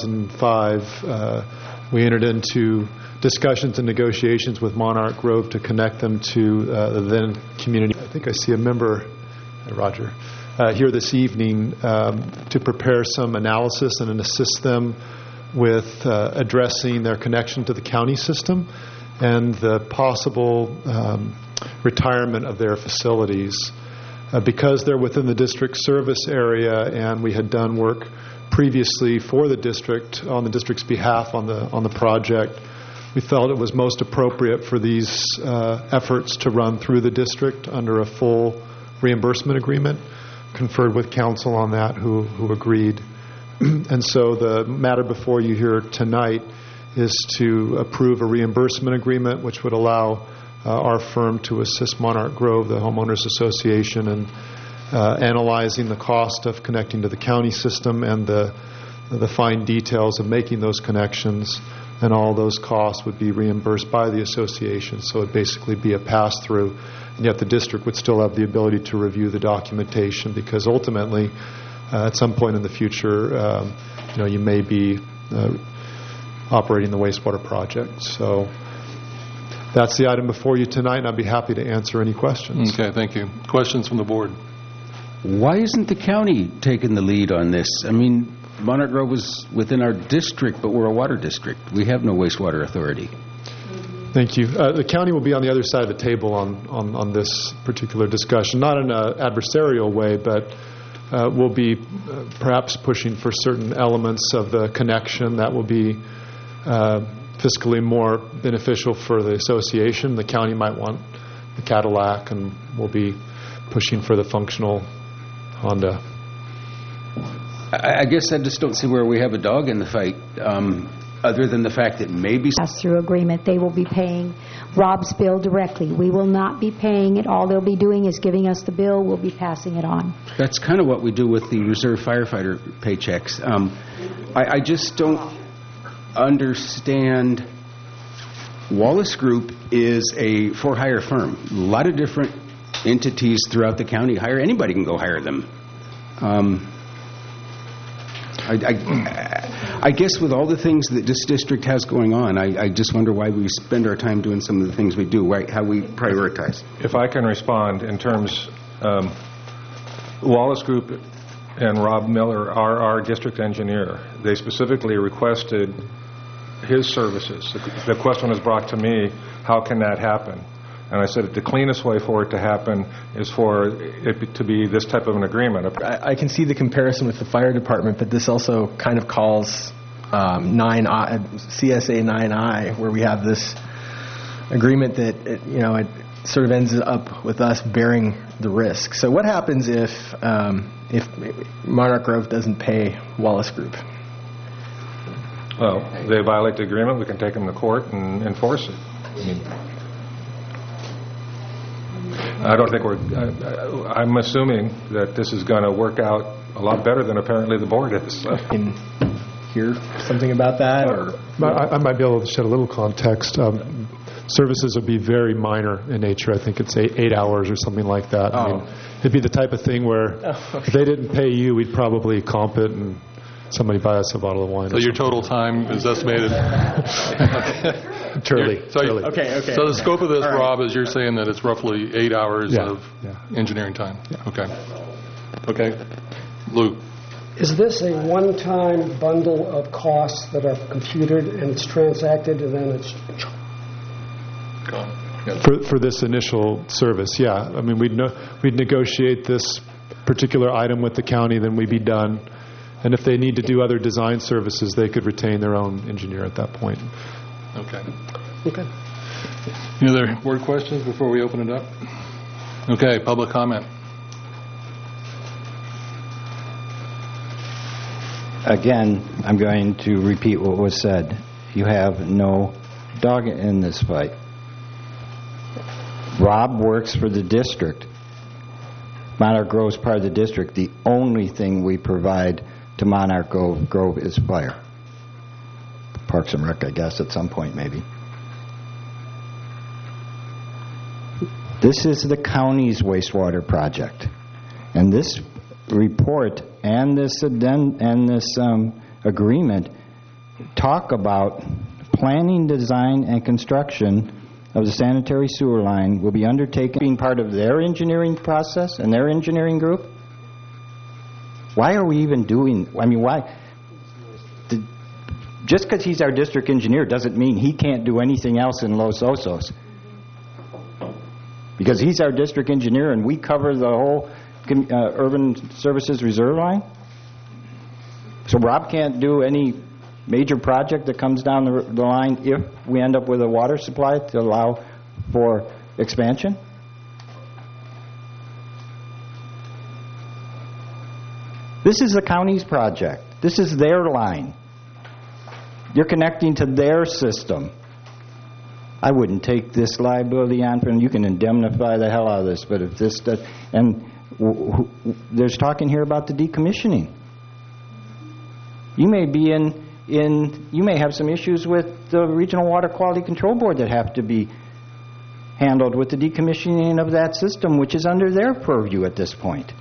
2005, we entered into discussions and negotiations with Monarch Grove to connect them to the then community. I think I see a member, Roger, here this evening to prepare some analysis and assist them with addressing their connection to the county system and the possible retirement of their facilities. Because they're within the district service area and we had done work previously for the district on the district's behalf on the project, we felt it was most appropriate for these efforts to run through the district under a full reimbursement agreement. Conferred with council on that, who agreed. And so the matter before you here tonight is to approve a reimbursement agreement which would allow our firm to assist Monarch Grove, the homeowners association, in analyzing the cost of connecting to the county system and the fine details of making those connections, and all those costs would be reimbursed by the association. So it would basically be a pass-through, and yet the district would still have the ability to review the documentation, because ultimately, at some point in the future, you may be operating the wastewater project. So that's the item before you tonight, and I'd be happy to answer any questions. Okay, thank you. Questions from the board? Why isn't the county taking the lead on this? I mean, Monarch Grove was within our district, but we're a water district. We have no wastewater authority. Thank you. The county will be on the other side of the table on this particular discussion, not in an adversarial way, but we'll be perhaps pushing for certain elements of the connection that will be fiscally more beneficial for the association. The county might want the Cadillac, and we'll be pushing for the functional Honda. I guess I just don't see where we have a dog in the fight, other than the fact that maybe... Pass-through agreement, they will be paying Rob's bill directly. We will not be paying it. All they'll be doing is giving us the bill. We'll be passing it on. That's kind of what we do with the reserve firefighter paychecks. I just don't understand. Wallace Group is a for-hire firm. A lot of different entities throughout the county hire. Anybody can go hire them. I guess with all the things that this district has going on, I just wonder why we spend our time doing some of the things we do, right? How we prioritize. If I can respond in terms, Wallace Group and Rob Miller are our district engineer. They specifically requested his services. The question was brought to me, how can that happen? And I said the cleanest way for it to happen is for it to be this type of an agreement. I can see the comparison with the fire department, but this also kind of calls CSA 9I, where we have this agreement that it sort of ends up with us bearing the risk. So what happens if Monarch Grove doesn't pay Wallace Group? Well, they violate the agreement. We can take them to court and enforce it. I don't think I'm assuming that this is going to work out a lot better than apparently the board is. Can hear something about that? Or I might be able to shed a little context. Services would be very minor in nature. I think it's 8 hours or something like that. I mean, it'd be the type of thing where if they didn't pay you, we'd probably comp it and somebody buy us a bottle of wine. So your total time is estimated? Turley. Okay. So the scope of this, right. Rob, is you're saying that it's roughly 8 hours of engineering time? Yeah. Okay. Lou? Is this a one-time bundle of costs that are computed and it's transacted and then it's... For this initial service, yeah. I mean, we'd negotiate this particular item with the county, then we'd be done. And if they need to do other design services, they could retain their own engineer at that point. Okay. Any other board questions before we open it up? Okay, public comment. Again, I'm going to repeat what was said. You have no dog in this fight. Rob works for the district. Monarch Grove is part of the district. The only thing we provide to Monarch Grove is fire. Parks and Rec, I guess, at some point, maybe. This is the county's wastewater project. And this report and this agreement talk about planning, design, and construction of the sanitary sewer line will be undertaken being part of their engineering process and their engineering group. Why are we even doing, why? Just because he's our district engineer doesn't mean he can't do anything else in Los Osos. Because he's our district engineer and we cover the whole urban services reserve line. So Rob can't do any major project that comes down the line if we end up with a water supply to allow for expansion. This is the county's project. This is their line. You're connecting to their system. I wouldn't take this liability on for them. You can indemnify the hell out of this, but if this does, and there's talking here about the decommissioning. You may be you may have some issues with the Regional Water Quality Control Board that have to be handled with the decommissioning of that system, which is under their purview at this point.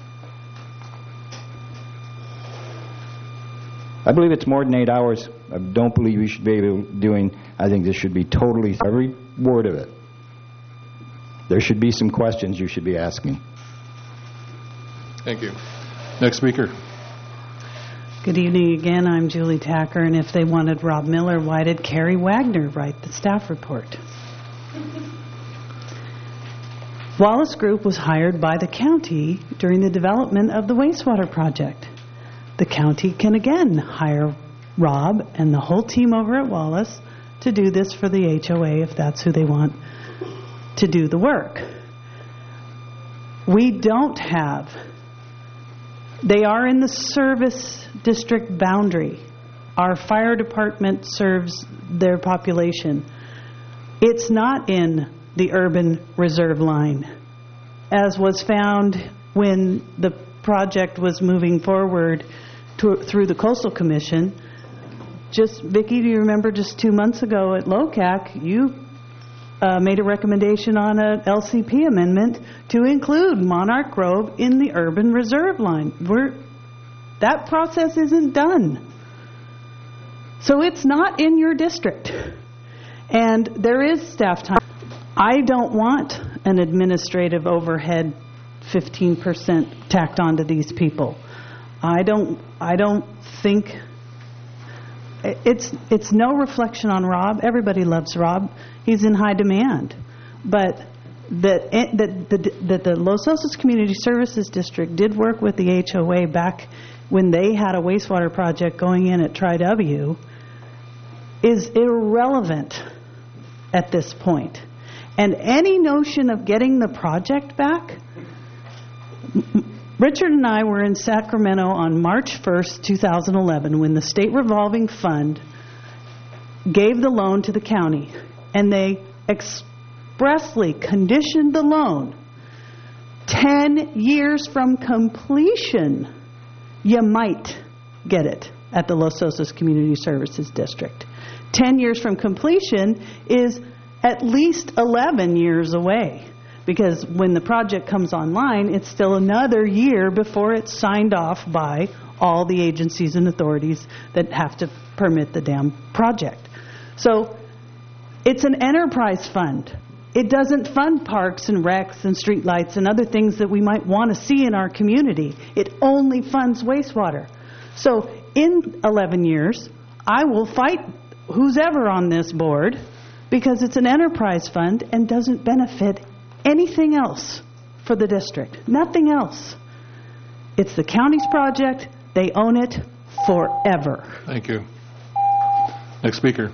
I believe it's more than 8 hours. I don't believe we should be doing. I think this should be totally, every word of it. There should be some questions you should be asking. Thank you. Next speaker. Good evening again. I'm Julie Tacker, and if they wanted Rob Miller, why did Carrie Wagner write the staff report? Wallace Group was hired by the county during the development of the wastewater project. The county can again hire Rob and the whole team over at Wallace to do this for the HOA if that's who they want to do the work. We don't have, they are in the service district boundary. Our fire department serves their population. It's not in the urban reserve line, as was found when the project was moving forward through the Coastal Commission. Vicki, do you remember just 2 months ago at LOCAC, you made a recommendation on an LCP amendment to include Monarch Grove in the urban reserve line. That process isn't done. So it's not in your district. And there is staff time. I don't want an administrative overhead 15% tacked onto these people. I don't think it's no reflection on Rob. Everybody loves Rob. He's in high demand. But that the Los Osos Community Services District did work with the HOA back when they had a wastewater project going in at Tri-W is irrelevant at this point. And any notion of getting the project back, Richard and I were in Sacramento on March 1st, 2011, when the State Revolving Fund gave the loan to the county, and they expressly conditioned the loan 10 years from completion, you might get it at the Los Osos Community Services District. 10 years from completion is at least 11 years away, because when the project comes online, it's still another year before it's signed off by all the agencies and authorities that have to permit the damn project. So it's an enterprise fund. It doesn't fund parks and recs and streetlights and other things that we might want to see in our community. It only funds wastewater. So in 11 years, I will fight who's ever on this board, because it's an enterprise fund and doesn't benefit anything else for the district. Nothing else. It's the county's project. They own it forever. Thank you. Next speaker.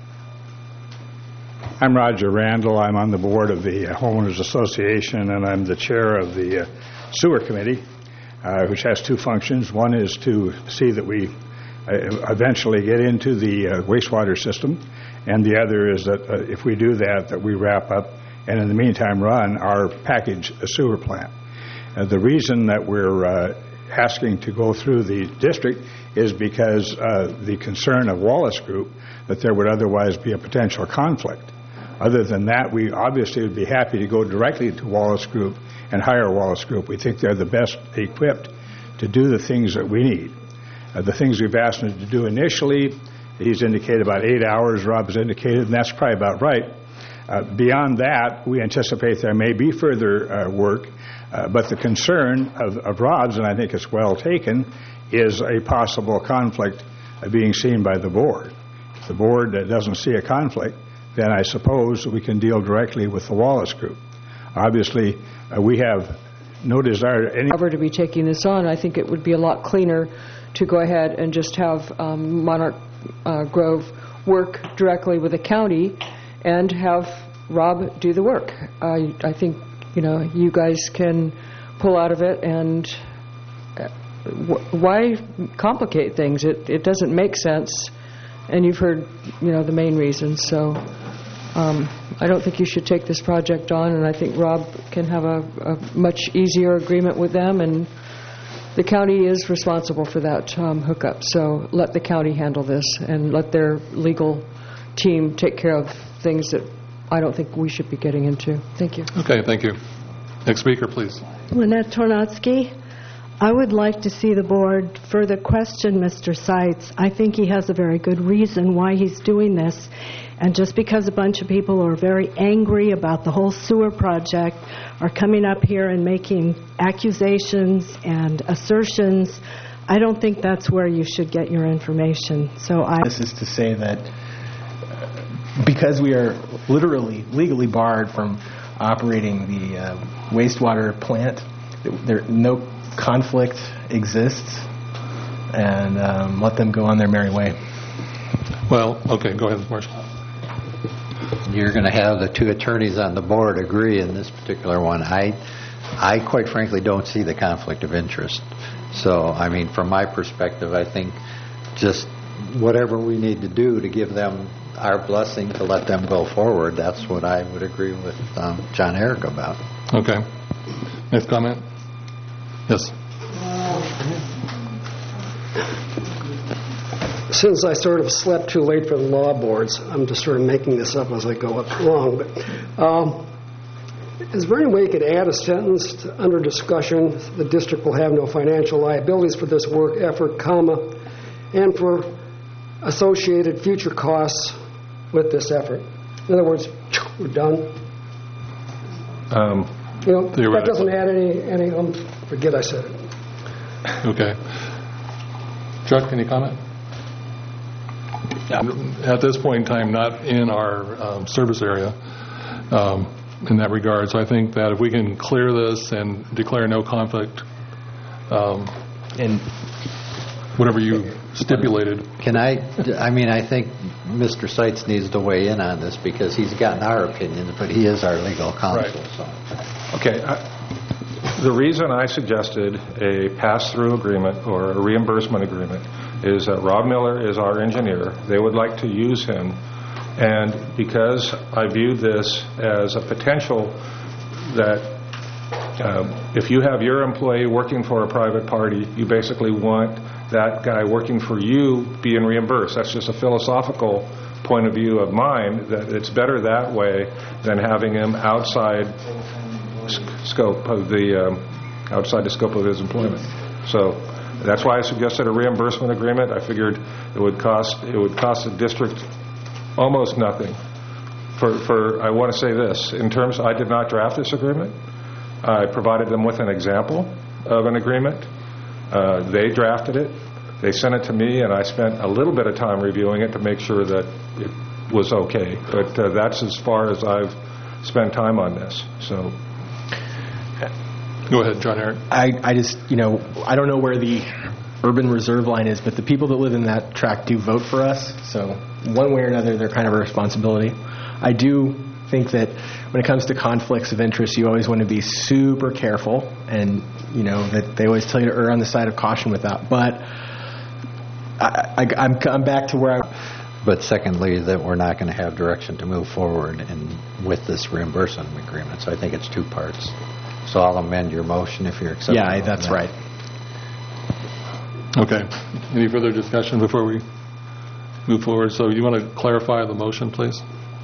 I'm Roger Randall. I'm on the board of the Homeowners Association, and I'm the chair of the Sewer Committee, which has two functions. One is to see that we eventually get into the wastewater system, and the other is that if we do that, that we wrap up and in the meantime run our package sewer plant. The reason that we're asking to go through the district is because the concern of Wallace Group that there would otherwise be a potential conflict. Other than that, we obviously would be happy to go directly to Wallace Group and hire Wallace Group. We think they're the best equipped to do the things that we need. The things we've asked him to do initially, he's indicated about 8 hours, Rob has indicated, and that's probably about right. Beyond that, we anticipate there may be further work, but the concern of Rob's, and I think it's well taken, is a possible conflict being seen by the board. If the board doesn't see a conflict, then I suppose we can deal directly with the Wallace Group. Obviously, we have no desire to be taking this on. I think it would be a lot cleaner to go ahead and just have Monarch Grove work directly with the county and have Rob do the work. I think, you guys can pull out of it, and why complicate things? It doesn't make sense, and you've heard, the main reasons. So I don't think you should take this project on, and I think Rob can have a much easier agreement with them, and the county is responsible for that hookup. So let the county handle this and let their legal team take care of things that I don't think we should be getting into. Thank you. Okay, thank you. Next speaker, please. Lynette Tornatsky. I would like to see the board further question Mr. Seitz. I think he has a very good reason why he's doing this. And just because a bunch of people are very angry about the whole sewer project are coming up here and making accusations and assertions, I don't think that's where you should get your information. This is to say that because we are literally legally barred from operating the wastewater plant. No conflict exists, and let them go on their merry way. Well, okay, go ahead, Marshall. You're going to have the two attorneys on the board agree in this particular one. I quite frankly don't see the conflict of interest. So, I mean, from my perspective, I think just whatever we need to do to give them our blessing to let them go forward, that's what I would agree with John Eric about. Okay. Next comment? Yes. Since I sort of slept too late for the law boards, I'm just sort of making this up as I go along. But is there any way you could add a sentence to, under discussion, the district will have no financial liabilities for this work effort, comma, and for associated future costs with this effort? In other words, we're done. That doesn't add any. Forget I said it. Okay. Chuck, any comment? At this point in time, not in our service area in that regard. So I think that if we can clear this and declare no conflict, and whatever you stipulated. I think Mr. Seitz needs to weigh in on this because he's gotten our opinion, but he is our legal counsel. Right. So. Okay. The reason I suggested a pass-through agreement or a reimbursement agreement is that Rob Miller is our engineer. They would like to use him. And because I viewed this as a potential that if you have your employee working for a private party, you basically want that guy working for you being reimbursed. That's just a philosophical point of view of mine, that it's better that way than having him outside scope of outside the scope of his employment. So that's why I suggested a reimbursement agreement. I figured it would cost the district almost nothing. I want to say this in terms. I did not draft this agreement. I provided them with an example of an agreement. They drafted it. They sent it to me, and I spent a little bit of time reviewing it to make sure that it was okay. But that's as far as I've spent time on this. So. Go ahead, John Eric. I just, I don't know where the urban reserve line is, but the people that live in that tract do vote for us. So one way or another, they're kind of a responsibility. I do think that when it comes to conflicts of interest, you always want to be super careful, and, that they always tell you to err on the side of caution with that. But I'm back to where But secondly, that we're not going to have direction to move forward with this reimbursement agreement. So I think it's two parts. So I'll amend your motion if you're accepting. Yeah, that's right. Okay. Any further discussion before we move forward? So you want to clarify the motion, please?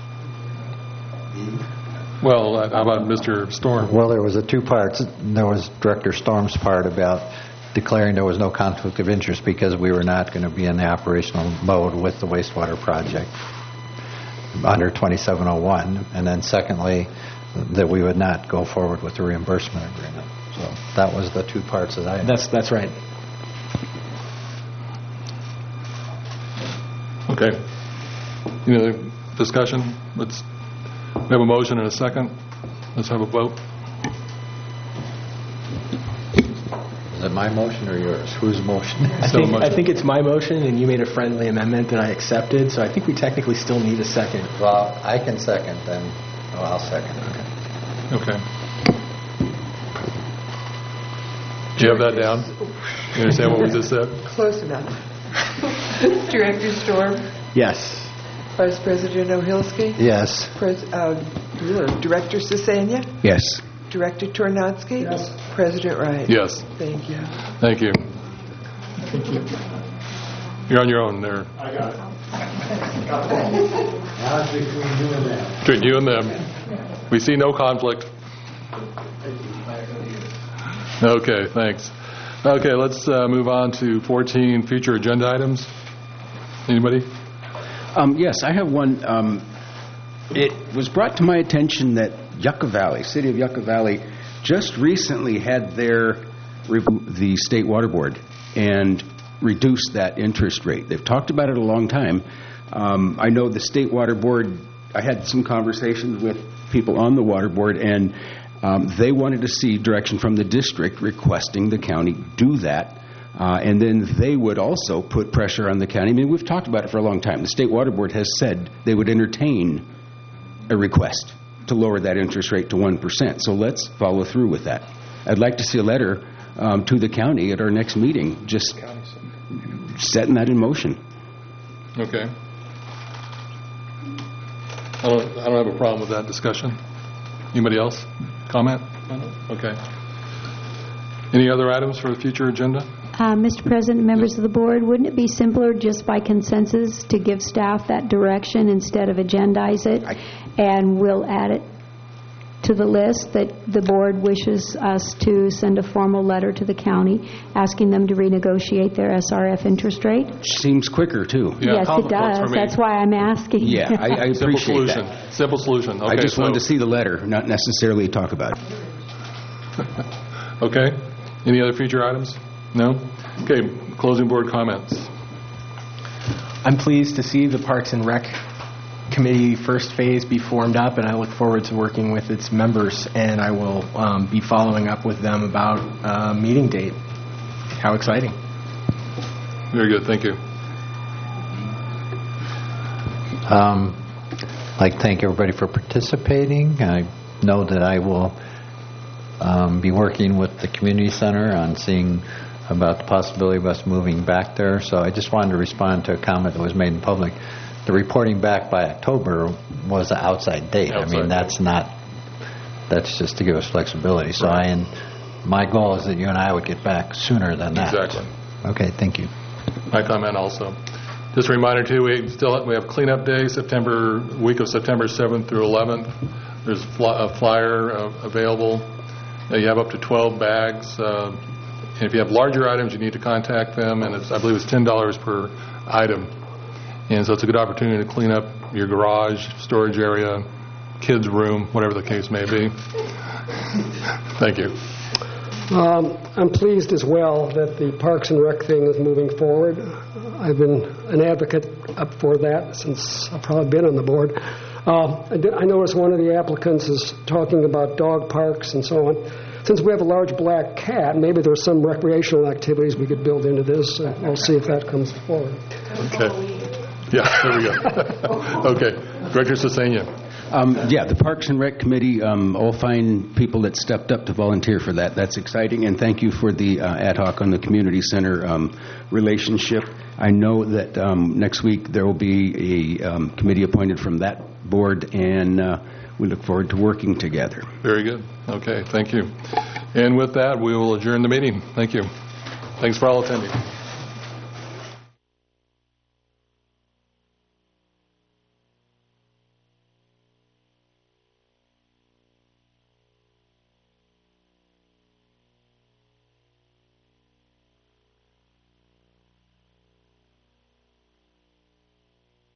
Well, how about Mr. Storm? Well, there was two parts. There was Director Storm's part about declaring there was no conflict of interest because we were not going to be in the operational mode with the wastewater project under 2701. And then secondly, that we would not go forward with the reimbursement agreement. So that was the two parts that I... That's right. Okay. Any other discussion? We have a motion and a second. Let's have a vote. Is it my motion or yours? Whose motion? I think it's my motion, and you made a friendly amendment that I accepted, so I think we technically still need a second. Well, I can second, then. I'll second. Okay. Do you have that down? You understand what we just said? Close enough. Director Storm? Yes. Vice President Ohilsky? Yes. Director Sisania? Yes. Director Tornadsky? Yes. President Wright? Yes. Thank you. Thank you. You're on your own there. I got it. Now it's between you and them. Between you and them. We see no conflict. Okay, thanks. Okay, let's move on to 14 future agenda items. Anybody? Yes, I have one. It was brought to my attention that Yucca Valley, City of Yucca Valley, just recently had the State Water Board and reduced that interest rate. They've talked about it a long time. I know the State Water Board I had some conversations with people on the water board, and they wanted to see direction from the district requesting the county do that. And then they would also put pressure on the county. I mean, we've talked about it for a long time. The State Water Board has said they would entertain a request to lower that interest rate to 1%. So let's follow through with that. I'd like to see a letter to the county at our next meeting, just setting that in motion. Okay. I don't have a problem with that discussion. Anybody else? Comment? Okay. Any other items for the future agenda? Mr. President, members of the board, wouldn't it be simpler just by consensus to give staff that direction instead of agendize it? And we'll add it to the list that the board wishes us to send a formal letter to the county asking them to renegotiate their SRF interest rate? Seems quicker, too. Yes, it does. That's why I'm asking. Yeah, I appreciate that. Simple solution. Okay, I just wanted to see the letter, not necessarily talk about it. Okay. Any other future items? No? Okay. Closing board comments. I'm pleased to see the Parks and Rec Committee first phase be formed up, and I look forward to working with its members, and I will be following up with them about a meeting date. How exciting. Very good. Thank you. I'd like to thank everybody for participating. I know that I will be working with the community center on seeing about the possibility of us moving back there. So I just wanted to respond to a comment that was made in public. The reporting back by October was an outside date. I mean, that's just to give us flexibility. So my goal is that you and I would get back sooner than that. Exactly. Okay, thank you. My comment also. Just a reminder, too, we have cleanup day, week of September 7th through 11th. There's a flyer available. You have up to 12 bags. And if you have larger items, you need to contact them, and I believe it's $10 per item. And so it's a good opportunity to clean up your garage, storage area, kids' room, whatever the case may be. Thank you. I'm pleased as well that the Parks and Rec thing is moving forward. I've been an advocate up for that since I've probably been on the board. I noticed one of the applicants is talking about dog parks and so on. Since we have a large black cat, maybe there's some recreational activities we could build into this. We'll see if that comes forward. Okay. Yeah, there we go. Okay. Director Sesania. Yeah, the Parks and Rec Committee, all fine people that stepped up to volunteer for that. That's exciting, and thank you for the ad hoc on the community center relationship. I know that next week there will be a committee appointed from that board, and we look forward to working together. Very good. Okay, thank you. And with that, we will adjourn the meeting. Thank you. Thanks for all attending.